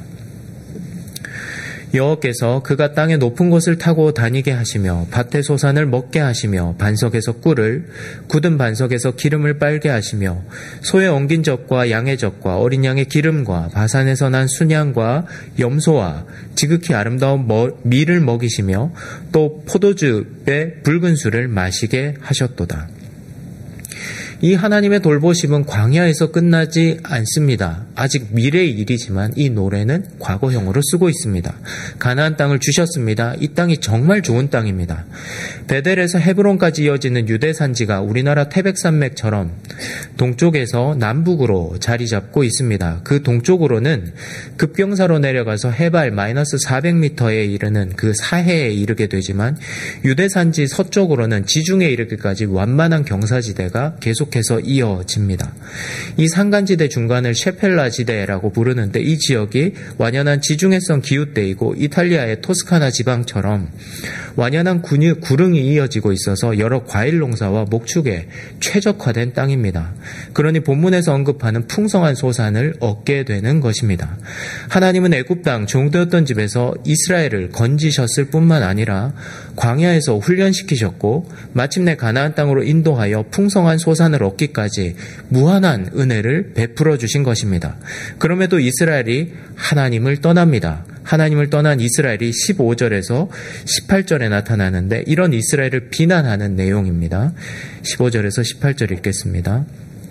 여호와께서 그가 땅의 높은 곳을 타고 다니게 하시며 밭의 소산을 먹게 하시며 반석에서 꿀을 굳은 반석에서 기름을 빨게 하시며 소의 엉긴 젖과 양의 젖과 어린 양의 기름과 바산에서 난 순양과 염소와 지극히 아름다운 밀을 먹이시며 또 포도즙의 붉은 술을 마시게 하셨도다. 이 하나님의 돌보심은 광야에서 끝나지 않습니다. 아직 미래의 일이지만 이 노래는 과거형으로 쓰고 있습니다. 가나안 땅을 주셨습니다. 이 땅이 정말 좋은 땅입니다. 베델에서 헤브론까지 이어지는 유대 산지가 우리나라 태백산맥처럼 동쪽에서 남북으로 자리 잡고 있습니다. 그 동쪽으로는 급경사로 내려가서 해발 마이너스 사백 미터에 이르는 그 사해에 이르게 되지만 유대 산지 서쪽으로는 지중해에 이르기까지 완만한 경사지대가 계속 계속해서 이어집니다. 이 산간지대 중간을 셰펠라 지대라고 부르는데 이 지역이 완연한 지중해성 기후대이고 이탈리아의 토스카나 지방처럼 완연한 군유, 구릉이 이어지고 있어서 여러 과일 농사와 목축에 최적화된 땅입니다. 그러니 본문에서 언급하는 풍성한 소산을 얻게 되는 것입니다. 하나님은 애굽 땅 종되었던 집에서 이스라엘을 건지셨을 뿐만 아니라 광야에서 훈련시키셨고 마침내 가나안 땅으로 인도하여 풍성한 소산을 얻기까지 무한한 은혜를 베풀어 주신 것입니다. 그럼에도 이스라엘이 하나님을 떠납니다. 하나님을 떠난 이스라엘이 십오 절에서 십팔 절에 나타나는데 이런 이스라엘을 비난하는 내용입니다. 십오 절에서 십팔 절 읽겠습니다.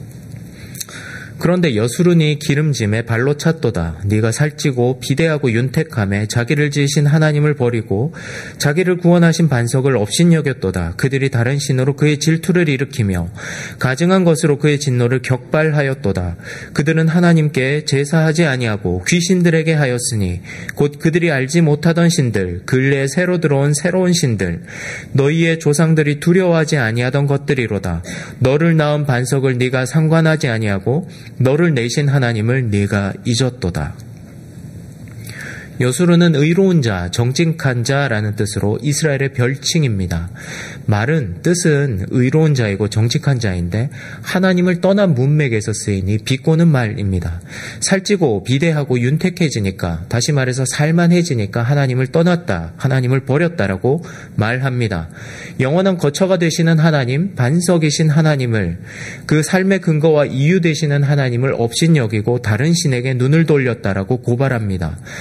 그런데 여수르니 기름짐에 발로 찼도다. 네가 살찌고 비대하고 윤택함에 자기를 지으신 하나님을 버리고 자기를 구원하신 반석을 업신여겼도다. 그들이 다른 신으로 그의 질투를 일으키며 가증한 것으로 그의 진노를 격발하였도다. 그들은 하나님께 제사하지 아니하고 귀신들에게 하였으니 곧 그들이 알지 못하던 신들, 근래에 새로 들어온 새로운 신들, 너희의 조상들이 두려워하지 아니하던 것들이로다. 너를 낳은 반석을 네가 상관하지 아니하고 너를 내신 하나님을 네가 잊었도다. 여수르는 의로운 자, 정직한 자라는 뜻으로 이스라엘의 별칭입니다. 말은 뜻은 의로운 자이고 정직한 자인데 하나님을 떠난 문맥에서 쓰이니 비꼬는 말입니다. 살찌고 비대하고 윤택해지니까, 다시 말해서 살만해지니까 하나님을 떠났다, 하나님을 버렸다라고 말합니다. 영원한 거처가 되시는 하나님, 반석이신 하나님을, 그 삶의 근거와 이유 되시는 하나님을 업신여기고 다른 신에게 눈을 돌렸다라고 고발합니다. 다른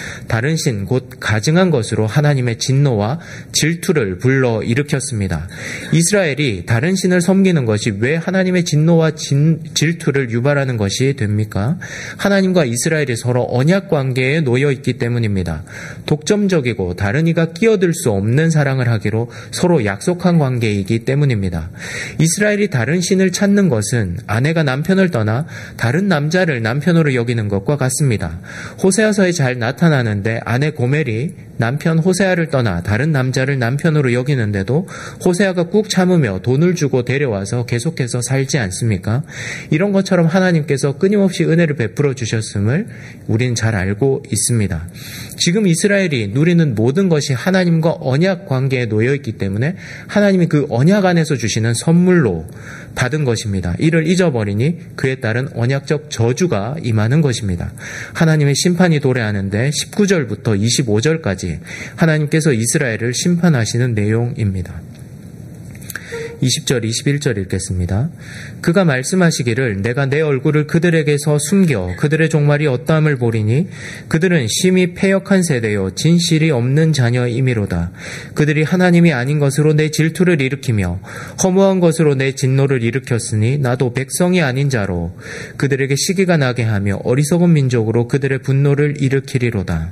다른 신 곧 가증한 것으로 하나님의 진노와 질투를 불러 일으켰습니다. 이스라엘이 다른 신을 섬기는 것이 왜 하나님의 진노와 진, 질투를 유발하는 것이 됩니까? 하나님과 이스라엘이 서로 언약 관계에 놓여 있기 때문입니다. 독점적이고 다른 이가 끼어들 수 없는 사랑을 하기로 서로 약속한 관계이기 때문입니다. 이스라엘이 다른 신을 찾는 것은 아내가 남편을 떠나 다른 남자를 남편으로 여기는 것과 같습니다. 호세아서에 잘 나타나는데 아내 고멜이 남편 호세아를 떠나 다른 남자를 남편으로 여기는데도 호세아가 꾹 참으며 돈을 주고 데려와서 계속해서 살지 않습니까? 이런 것처럼 하나님께서 끊임없이 은혜를 베풀어 주셨음을 우리는 잘 알고 있습니다. 지금 이스라엘이 누리는 모든 것이 하나님과 언약 관계에 놓여 있기 때문에 하나님이 그 언약 안에서 주시는 선물로 받은 것입니다. 이를 잊어버리니 그에 따른 언약적 저주가 임하는 것입니다. 하나님의 심판이 도래하는데 십구 절부터 이십오 절까지 하나님께서 이스라엘을 심판하시는 내용입니다. 이십 절, 이십일 절 읽겠습니다. 그가 말씀하시기를 내가 내 얼굴을 그들에게서 숨겨 그들의 종말이 어떠함을 보리니 그들은 심히 패역한 세대요 진실이 없는 자녀이미로다. 그들이 하나님이 아닌 것으로 내 질투를 일으키며 허무한 것으로 내 진노를 일으켰으니 나도 백성이 아닌 자로 그들에게 시기가 나게 하며 어리석은 민족으로 그들의 분노를 일으키리로다.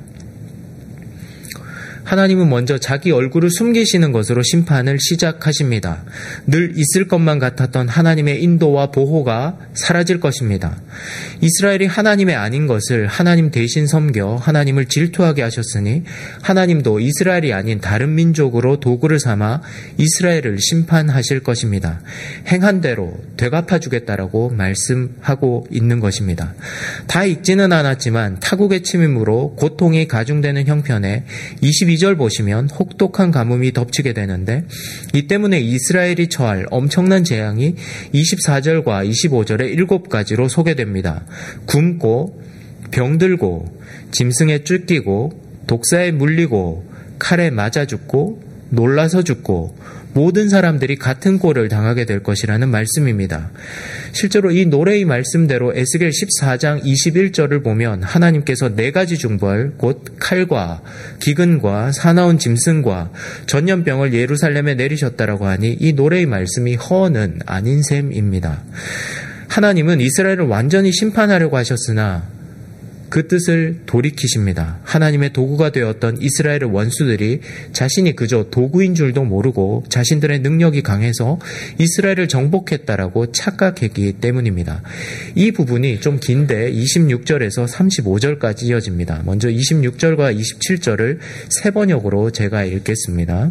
하나님은 먼저 자기 얼굴을 숨기시는 것으로 심판을 시작하십니다. 늘 있을 것만 같았던 하나님의 인도와 보호가 사라질 것입니다. 이스라엘이 하나님의 아닌 것을 하나님 대신 섬겨 하나님을 질투하게 하셨으니 하나님도 이스라엘이 아닌 다른 민족으로 도구를 삼아 이스라엘을 심판하실 것입니다. 행한 대로 되갚아 주겠다라고 말씀하고 있는 것입니다. 다 읽지는 않았지만 타국의 침임으로 고통이 가중되는 형편에 이십이 절 보시면 혹독한 가뭄이 덮치게 되는데 이 때문에 이스라엘이 처할 엄청난 재앙이 이십사 절과 이십오 절의 일곱 가지로 소개됩니다. 굶고 병들고 짐승에 쫓기고 독사에 물리고 칼에 맞아 죽고 놀라서 죽고 모든 사람들이 같은 꼴을 당하게 될 것이라는 말씀입니다. 실제로 이 노래의 말씀대로 에스겔 십사 장 이십일 절을 보면 하나님께서 네 가지 중벌 곧 칼과 기근과 사나운 짐승과 전염병을 예루살렘에 내리셨다라고 하니 이 노래의 말씀이 허언은 아닌 셈입니다. 하나님은 이스라엘을 완전히 심판하려고 하셨으나 그 뜻을 돌이키십니다. 하나님의 도구가 되었던 이스라엘의 원수들이 자신이 그저 도구인 줄도 모르고 자신들의 능력이 강해서 이스라엘을 정복했다라고 착각했기 때문입니다. 이 부분이 좀 긴데 이십육 절에서 삼십오 절까지 이어집니다. 먼저 이십육 절과 이십칠 절을 세 번역으로 제가 읽겠습니다.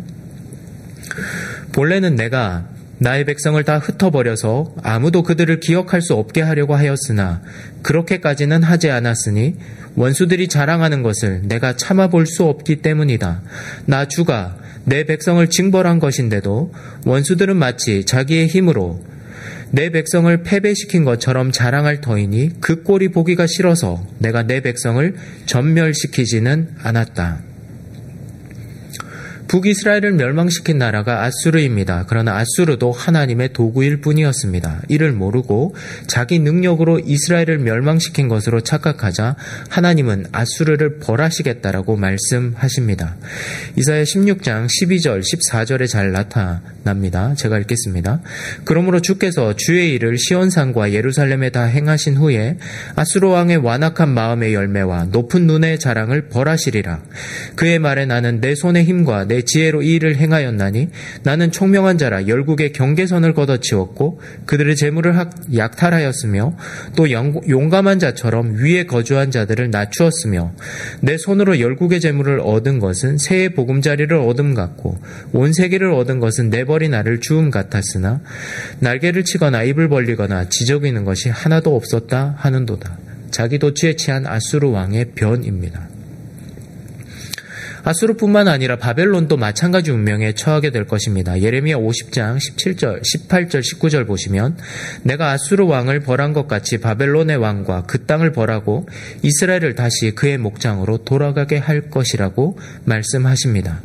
본래는 내가 나의 백성을 다 흩어버려서 아무도 그들을 기억할 수 없게 하려고 하였으나 그렇게까지는 하지 않았으니 원수들이 자랑하는 것을 내가 참아볼 수 없기 때문이다. 나 주가 내 백성을 징벌한 것인데도 원수들은 마치 자기의 힘으로 내 백성을 패배시킨 것처럼 자랑할 터이니 그 꼴이 보기가 싫어서 내가 내 백성을 전멸시키지는 않았다. 북이스라엘을 멸망시킨 나라가 아수르입니다. 그러나 아수르도 하나님의 도구일 뿐이었습니다. 이를 모르고 자기 능력으로 이스라엘을 멸망시킨 것으로 착각하자 하나님은 아수르를 벌하시겠다라고 말씀하십니다. 이사야 십육 장 십이 절 십사 절에 잘 나타납니다. 제가 읽겠습니다. 그러므로 주께서 주의 일을 시온산과 예루살렘에 다 행하신 후에 아수르 왕의 완악한 마음의 열매와 높은 눈의 자랑을 벌하시리라. 그의 말에 나는 내 손의 힘과 내 지혜로 이 일을 행하였나니 나는 총명한 자라 열국의 경계선을 걷어치웠고 그들의 재물을 약탈하였으며 또 용감한 자처럼 위에 거주한 자들을 낮추었으며 내 손으로 열국의 재물을 얻은 것은 새의 보금자리를 얻음 같고 온 세계를 얻은 것은 내버린 알을 주움 같았으나 날개를 치거나 입을 벌리거나 지저귀는 것이 하나도 없었다 하는도다. 자기 도취에 취한 아수르 왕의 변입니다. 아수르뿐만 아니라 바벨론도 마찬가지 운명에 처하게 될 것입니다. 예레미야 오십 장 십칠 절, 십팔 절, 십구 절 보시면 내가 아수르 왕을 벌한 것 같이 바벨론의 왕과 그 땅을 벌하고 이스라엘을 다시 그의 목장으로 돌아가게 할 것이라고 말씀하십니다.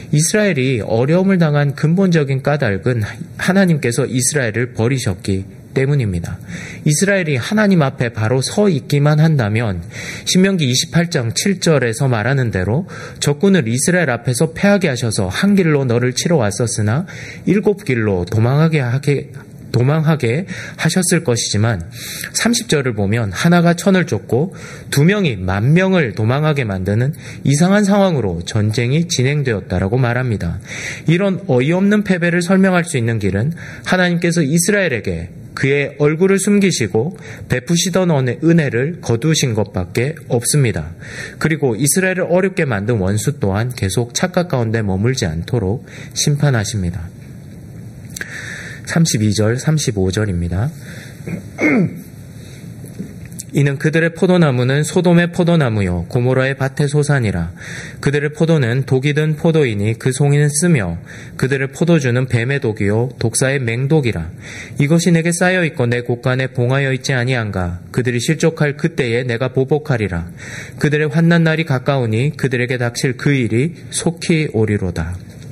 이스라엘이 어려움을 당한 근본적인 까닭은 하나님께서 이스라엘을 버리셨기 때문입니다. 이스라엘이 하나님 앞에 바로 서 있기만 한다면 신명기 이십팔 장 칠 절에서 말하는 대로 적군을 이스라엘 앞에서 패하게 하셔서 한 길로 너를 치러 왔었으나 일곱 길로 도망하게 하게 도망하게 하셨을 것이지만 삼십 절을 보면 하나가 천을 쫓고 두 명이 만 명을 도망하게 만드는 이상한 상황으로 전쟁이 진행되었다라고 말합니다. 이런 어이없는 패배를 설명할 수 있는 길은 하나님께서 이스라엘에게 그의 얼굴을 숨기시고 베푸시던 은혜를 거두신 것밖에 없습니다. 그리고 이스라엘을 어렵게 만든 원수 또한 계속 착각 가운데 머물지 않도록 심판하십니다. 삼십이 절, 삼십오 절입니다. 이는 그들의 포도나무는 소돔의 포도나무요 고모라의 밭의 소산이라. 그들의 포도는 독이 든 포도이니 그 송이는 쓰며 그들의 포도주는 뱀의 독이요 독사의 맹독이라. 이것이 내게 쌓여있고 내 곳간에 봉하여 있지 아니한가. 그들이 실족할 그때에 내가 보복하리라. 그들의 환난 날이 가까우니 그들에게 닥칠 그 일이 속히 오리로다.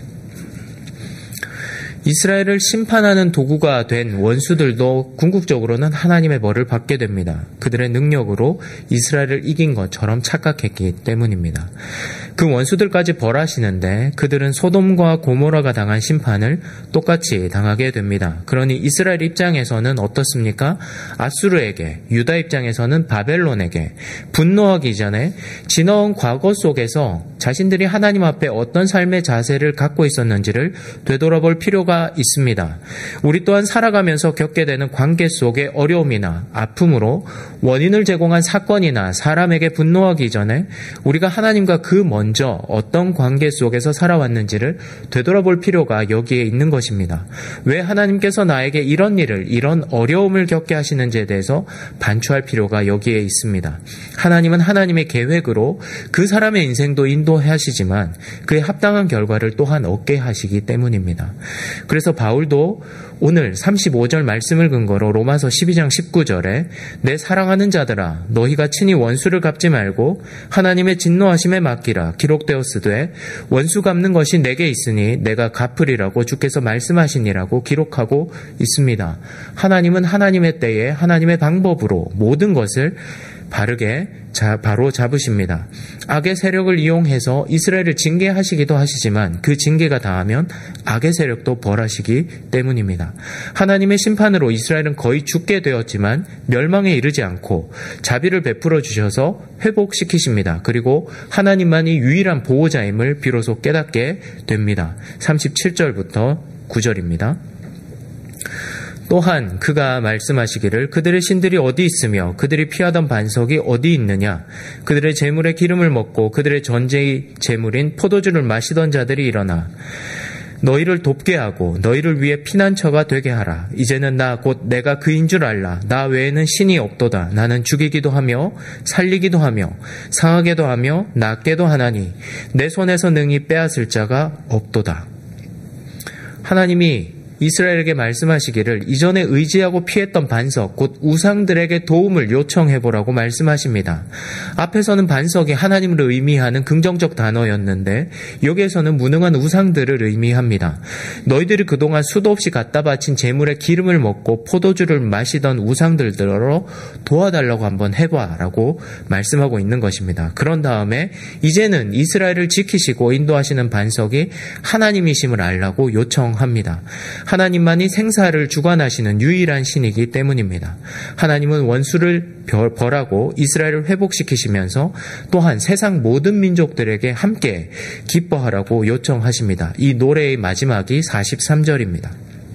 이스라엘을 심판하는 도구가 된 원수들도 궁극적으로는 하나님의 벌을 받게 됩니다. 그들의 능력으로 이스라엘을 이긴 것처럼 착각했기 때문입니다. 그 원수들까지 벌하시는데 그들은 소돔과 고모라가 당한 심판을 똑같이 당하게 됩니다. 그러니 이스라엘 입장에서는 어떻습니까? 아수르에게, 유다 입장에서는 바벨론에게 분노하기 전에 지나온 과거 속에서 자신들이 하나님 앞에 어떤 삶의 자세를 갖고 있었는지를 되돌아볼 필요가 있습니다. 우리 또한 살아가면서 겪게 되는 관계 속의 어려움이나 아픔으로 원인을 제공한 사건이나 사람에게 분노하기 전에 우리가 하나님과 그 먼저 어떤 관계 속에서 살아왔는지를 되돌아볼 필요가 여기에 있는 것입니다. 왜 하나님께서 나에게 이런 일을, 이런 어려움을 겪게 하시는지에 대해서 반추할 필요가 여기에 있습니다. 하나님은 하나님의 계획으로 그 사람의 인생도 인도하시지만 그에 합당한 결과를 또한 얻게 하시기 때문입니다. 그래서 바울도 오늘 삼십오 절 말씀을 근거로 로마서 십이 장 십구 절에 내 사랑하는 자들아 너희가 친히 원수를 갚지 말고 하나님의 진노하심에 맡기라. 기록되었으되 원수 갚는 것이 내게 있으니 내가 갚으리라고 주께서 말씀하시니라고 기록하고 있습니다. 하나님은 하나님의 때에 하나님의 방법으로 모든 것을 바르게 자, 바로 잡으십니다. 악의 세력을 이용해서 이스라엘을 징계하시기도 하시지만 그 징계가 다하면 악의 세력도 벌하시기 때문입니다. 하나님의 심판으로 이스라엘은 거의 죽게 되었지만 멸망에 이르지 않고 자비를 베풀어 주셔서 회복시키십니다. 그리고 하나님만이 유일한 보호자임을 비로소 깨닫게 됩니다. 삼십칠 절부터 구 절입니다. 또한 그가 말씀하시기를 그들의 신들이 어디 있으며 그들이 피하던 반석이 어디 있느냐. 그들의 재물의 기름을 먹고 그들의 전제의 재물인 포도주를 마시던 자들이 일어나 너희를 돕게 하고 너희를 위해 피난처가 되게 하라. 이제는 나 곧 내가 그인 줄 알라. 나 외에는 신이 없도다. 나는 죽이기도 하며 살리기도 하며 상하게도 하며 낫게도 하나니 내 손에서 능히 빼앗을 자가 없도다. 하나님이 이스라엘에게 말씀하시기를 이전에 의지하고 피했던 반석 곧 우상들에게 도움을 요청해보라고 말씀하십니다. 앞에서는 반석이 하나님을 의미하는 긍정적 단어였는데 여기에서는 무능한 우상들을 의미합니다. 너희들이 그동안 수도 없이 갖다 바친 재물의 기름을 먹고 포도주를 마시던 우상들로 도와달라고 한번 해봐 라고 말씀하고 있는 것입니다. 그런 다음에 이제는 이스라엘을 지키시고 인도하시는 반석이 하나님이심을 알라고 요청합니다. 하나님만이 생사를 주관하시는 유일한 신이기 때문입니다. 하나님은 원수를 벌하고 이스라엘을 회복시키시면서 또한 세상 모든 민족들에게 함께 기뻐하라고 요청하십니다. 이 노래의 마지막이 사십삼 절입니다.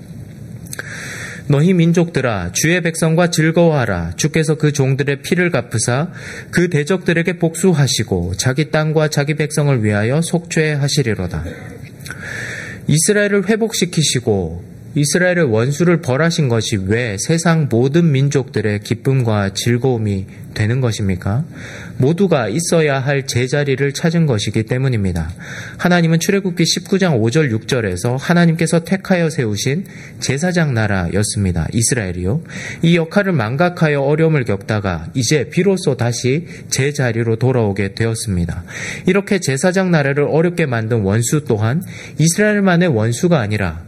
너희 민족들아 주의 백성과 즐거워하라. 주께서 그 종들의 피를 갚으사 그 대적들에게 복수하시고 자기 땅과 자기 백성을 위하여 속죄하시리로다. 이스라엘을 회복시키시고 이스라엘의 원수를 벌하신 것이 왜 세상 모든 민족들의 기쁨과 즐거움이 되는 것입니까? 모두가 있어야 할 제자리를 찾은 것이기 때문입니다. 하나님은 출애굽기 십구 장 오 절 육 절에서 하나님께서 택하여 세우신 제사장 나라였습니다. 이스라엘이요. 이 역할을 망각하여 어려움을 겪다가 이제 비로소 다시 제자리로 돌아오게 되었습니다. 이렇게 제사장 나라를 어렵게 만든 원수 또한 이스라엘만의 원수가 아니라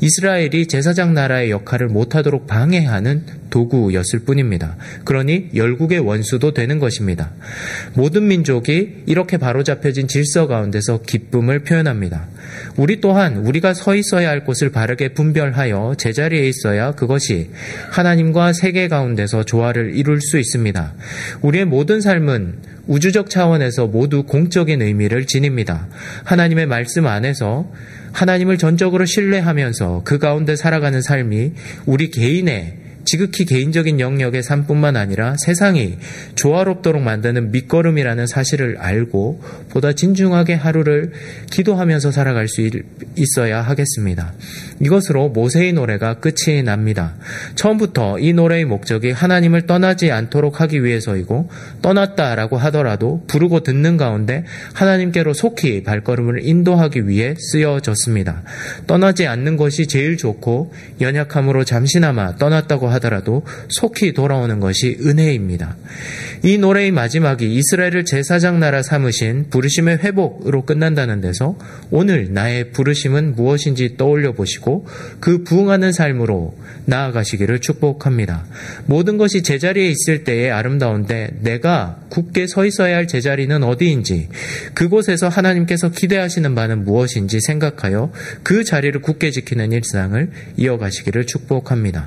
이스라엘이 제사장 나라의 역할을 못하도록 방해하는 도구였을 뿐입니다. 그러니 열국의 원수도 되는 것입니다. 모든 민족이 이렇게 바로잡혀진 질서 가운데서 기쁨을 표현합니다. 우리 또한 우리가 서 있어야 할 곳을 바르게 분별하여 제자리에 있어야 그것이 하나님과 세계 가운데서 조화를 이룰 수 있습니다. 우리의 모든 삶은 우주적 차원에서 모두 공적인 의미를 지닙니다. 하나님의 말씀 안에서 하나님을 전적으로 신뢰하면서 그 가운데 살아가는 삶이 우리 개인의 지극히 개인적인 영역의 삶뿐만 아니라 세상이 조화롭도록 만드는 밑거름이라는 사실을 알고 보다 진중하게 하루를 기도하면서 살아갈 수 있어야 하겠습니다. 이것으로 모세의 노래가 끝이 납니다. 처음부터 이 노래의 목적이 하나님을 떠나지 않도록 하기 위해서이고 떠났다라고 하더라도 부르고 듣는 가운데 하나님께로 속히 발걸음을 인도하기 위해 쓰여졌습니다. 떠나지 않는 것이 제일 좋고 연약함으로 잠시나마 떠났다고 하더라도 속히 돌아오는 것이 은혜입니다. 이 노래의 마지막이 이스라엘을 제사장 나라 삼으신 부르심의 회복으로 끝난다는 데서 오늘 나의 부르심은 무엇인지 떠올려 보시고 그 부응하는 삶으로 나아가시기를 축복합니다. 모든 것이 제자리에 있을 때의 아름다운데 내가 굳게 서 있어야 할 제자리는 어디인지, 그곳에서 하나님께서 기대하시는 바는 무엇인지 생각하여 그 자리를 굳게 지키는 일상을 이어가시기를 축복합니다.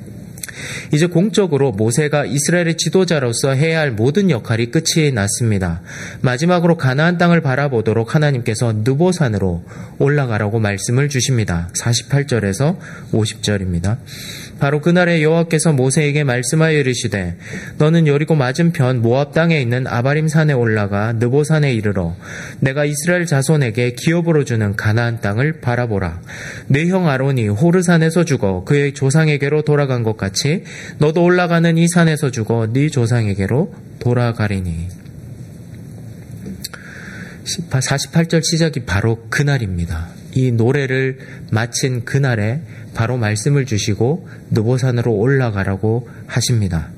이제 공적으로 모세가 이스라엘의 지도자로서 해야 할 모든 역할이 끝이 났습니다. 마지막으로 가나안 땅을 바라보도록 하나님께서 느보산으로 올라가라고 말씀을 주십니다. 사십팔 절에서 오십 절입니다. 바로 그날에 여호와께서 모세에게 말씀하여 이르시되 너는 여리고 맞은편 모압 땅에 있는 아바림 산에 올라가 느보산에 이르러 내가 이스라엘 자손에게 기업으로 주는 가나안 땅을 바라보라. 내 형 아론이 호르산에서 죽어 그의 조상에게로 돌아간 것 같이 너도 올라가는 이 산에서 죽어 네 조상에게로 돌아가리니. 사십팔 절 시작이 바로 그날입니다. 이 노래를 마친 그날에 바로 말씀을 주시고 느보산으로 올라가라고 하십니다.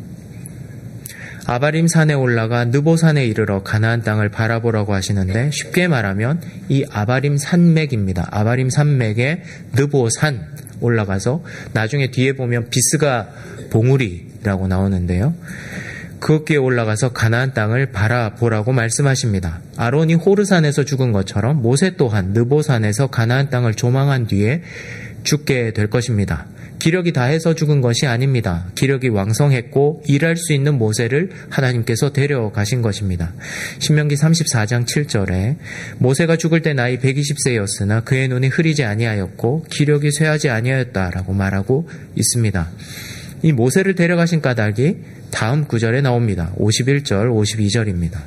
아바림 산에 올라가 느보산에 이르러 가나안 땅을 바라보라고 하시는데 쉽게 말하면 이 아바림 산맥입니다. 아바림 산맥에 느보산 올라가서 나중에 뒤에 보면 비스가 봉우리라고 나오는데요. 그것에 올라가서 가나안 땅을 바라보라고 말씀하십니다. 아론이 호르산에서 죽은 것처럼 모세 또한 느보산에서 가나안 땅을 조망한 뒤에 죽게 될 것입니다. 기력이 다해서 죽은 것이 아닙니다. 기력이 왕성했고 일할 수 있는 모세를 하나님께서 데려가신 것입니다. 신명기 삼십사 장 칠 절에 모세가 죽을 때 나이 백이십 세였으나 그의 눈이 흐리지 아니하였고 기력이 쇠하지 아니하였다라고 말하고 있습니다. 이 모세를 데려가신 까닭이 다음 구절에 나옵니다. 오십일 절, 오십이 절입니다.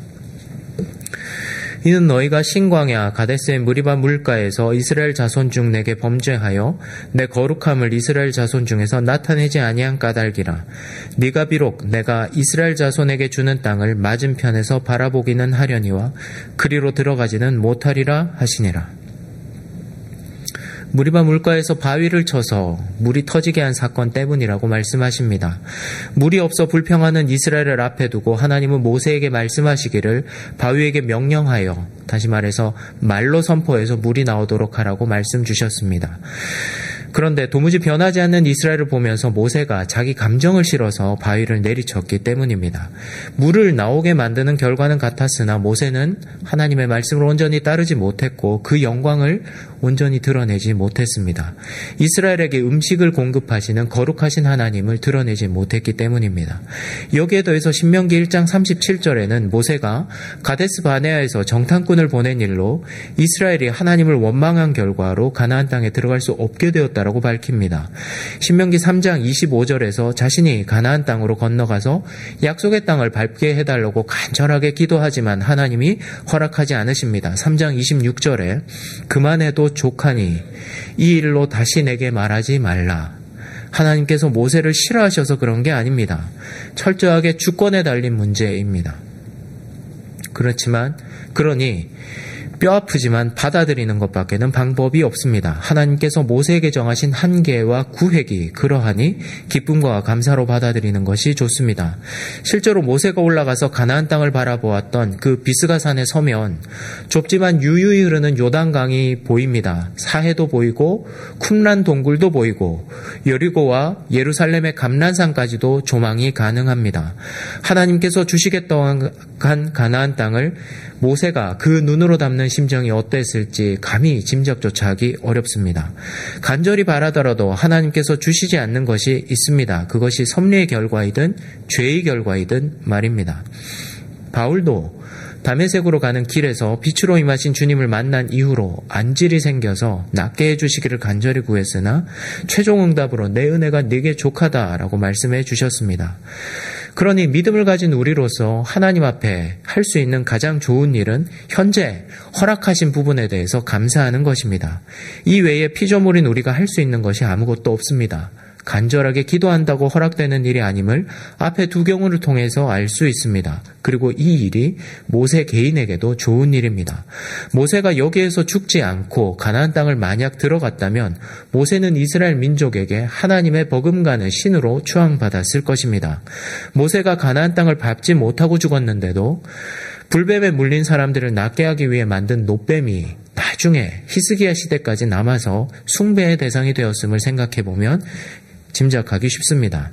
이는 너희가 신광야 가데스의 무리바 물가에서 이스라엘 자손 중 내게 범죄하여 내 거룩함을 이스라엘 자손 중에서 나타내지 아니한 까닭이라. 네가 비록 내가 이스라엘 자손에게 주는 땅을 맞은편에서 바라보기는 하려니와 그리로 들어가지는 못하리라 하시니라. 무리바 물가에서 바위를 쳐서 물이 터지게 한 사건 때문이라고 말씀하십니다. 물이 없어 불평하는 이스라엘을 앞에 두고 하나님은 모세에게 말씀하시기를 바위에게 명령하여, 다시 말해서 말로 선포해서 물이 나오도록 하라고 말씀 주셨습니다. 그런데 도무지 변하지 않는 이스라엘을 보면서 모세가 자기 감정을 실어서 바위를 내리쳤기 때문입니다. 물을 나오게 만드는 결과는 같았으나 모세는 하나님의 말씀을 온전히 따르지 못했고 그 영광을 온전히 드러내지 못했습니다. 이스라엘에게 음식을 공급하시는 거룩하신 하나님을 드러내지 못했기 때문입니다. 여기에 더해서 신명기 일 장 삼십칠 절에는 모세가 가데스 바네아에서 정탐꾼을 보낸 일로 이스라엘이 하나님을 원망한 결과로 가나안 땅에 들어갈 수 없게 되었다 라고 밝힙니다. 신명기 삼 장 이십오 절에서 자신이 가나안 땅으로 건너가서 약속의 땅을 밟게 해달라고 간절하게 기도하지만 하나님이 허락하지 않으십니다. 삼 장 이십육 절에 그만해도 족하니 이 일로 다시 내게 말하지 말라. 하나님께서 모세를 싫어하셔서 그런 게 아닙니다. 철저하게 주권에 달린 문제입니다. 그렇지만 그러니 뼈아프지만 받아들이는 것밖에는 방법이 없습니다. 하나님께서 모세에게 정하신 한계와 구획이 그러하니 기쁨과 감사로 받아들이는 것이 좋습니다. 실제로 모세가 올라가서 가나안 땅을 바라보았던 그 비스가산에 서면 좁지만 유유히 흐르는 요단강이 보입니다. 사해도 보이고 쿰란 동굴도 보이고 여리고와 예루살렘의 감난산까지도 조망이 가능합니다. 하나님께서 주시겠다고 한 가나안 땅을 모세가 그 눈으로 담는 심정이 어땠을지 감히 짐작조차 하기 어렵습니다. 간절히 바라더라도 하나님께서 주시지 않는 것이 있습니다. 그것이 섭리의 결과이든 죄의 결과이든 말입니다. 바울도 다메섹으로 가는 길에서 빛으로 임하신 주님을 만난 이후로 안질이 생겨서 낫게 해주시기를 간절히 구했으나 최종 응답으로 내 은혜가 네게 족하다라고 말씀해 주셨습니다. 그러니 믿음을 가진 우리로서 하나님 앞에 할 수 있는 가장 좋은 일은 현재 허락하신 부분에 대해서 감사하는 것입니다. 이 외에 피조물인 우리가 할 수 있는 것이 아무것도 없습니다. 간절하게 기도한다고 허락되는 일이 아님을 앞에 두 경우를 통해서 알 수 있습니다. 그리고 이 일이 모세 개인에게도 좋은 일입니다. 모세가 여기에서 죽지 않고 가나안 땅을 만약 들어갔다면 모세는 이스라엘 민족에게 하나님의 버금가는 신으로 추앙받았을 것입니다. 모세가 가나안 땅을 밟지 못하고 죽었는데도 불뱀에 물린 사람들을 낫게 하기 위해 만든 놋뱀이 나중에 히스기야 시대까지 남아서 숭배의 대상이 되었음을 생각해보면 짐작하기 쉽습니다.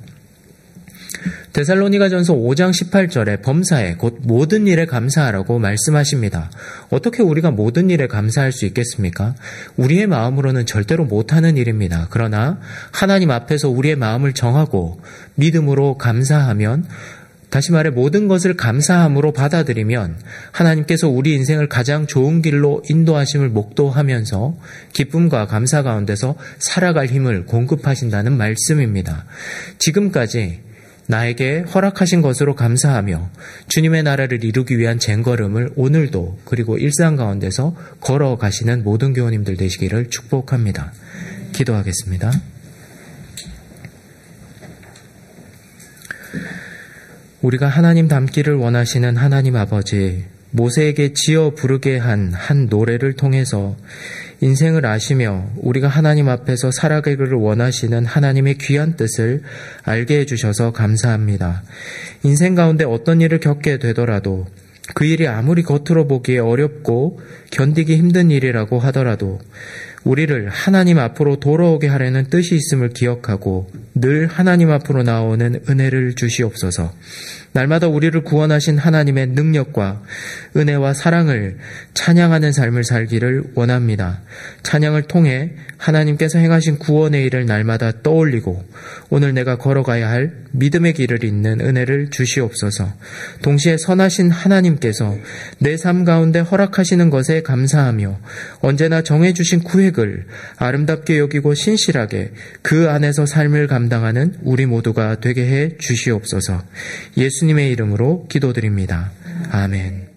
데살로니가전서 오 장 십팔 절에 범사에 곧 모든 일에 감사하라고 말씀하십니다. 어떻게 우리가 모든 일에 감사할 수 있겠습니까? 우리의 마음으로는 절대로 못하는 일입니다. 그러나 하나님 앞에서 우리의 마음을 정하고 믿음으로 감사하면, 다시 말해 모든 것을 감사함으로 받아들이면 하나님께서 우리 인생을 가장 좋은 길로 인도하심을 목도하면서 기쁨과 감사 가운데서 살아갈 힘을 공급하신다는 말씀입니다. 지금까지 나에게 허락하신 것으로 감사하며 주님의 나라를 이루기 위한 쟁걸음을 오늘도 그리고 일상 가운데서 걸어가시는 모든 교우님들 되시기를 축복합니다. 기도하겠습니다. 우리가 하나님 닮기를 원하시는 하나님 아버지, 모세에게 지어 부르게 한 한 노래를 통해서 인생을 아시며 우리가 하나님 앞에서 살아가기를 원하시는 하나님의 귀한 뜻을 알게 해주셔서 감사합니다. 인생 가운데 어떤 일을 겪게 되더라도 그 일이 아무리 겉으로 보기에 어렵고 견디기 힘든 일이라고 하더라도 우리를 하나님 앞으로 돌아오게 하려는 뜻이 있음을 기억하고 늘 하나님 앞으로 나오는 은혜를 주시옵소서. 날마다 우리를 구원하신 하나님의 능력과 은혜와 사랑을 찬양하는 삶을 살기를 원합니다. 찬양을 통해 하나님께서 행하신 구원의 일을 날마다 떠올리고 오늘 내가 걸어가야 할 믿음의 길을 잇는 은혜를 주시옵소서. 동시에 선하신 하나님께서 내 삶 가운데 허락하시는 것에 감사하며 언제나 정해주신 구획을 아름답게 여기고 신실하게 그 안에서 삶을 감당하는 우리 모두가 되게 해 주시옵소서. 예수님의 이름으로 기도드립니다. 아멘.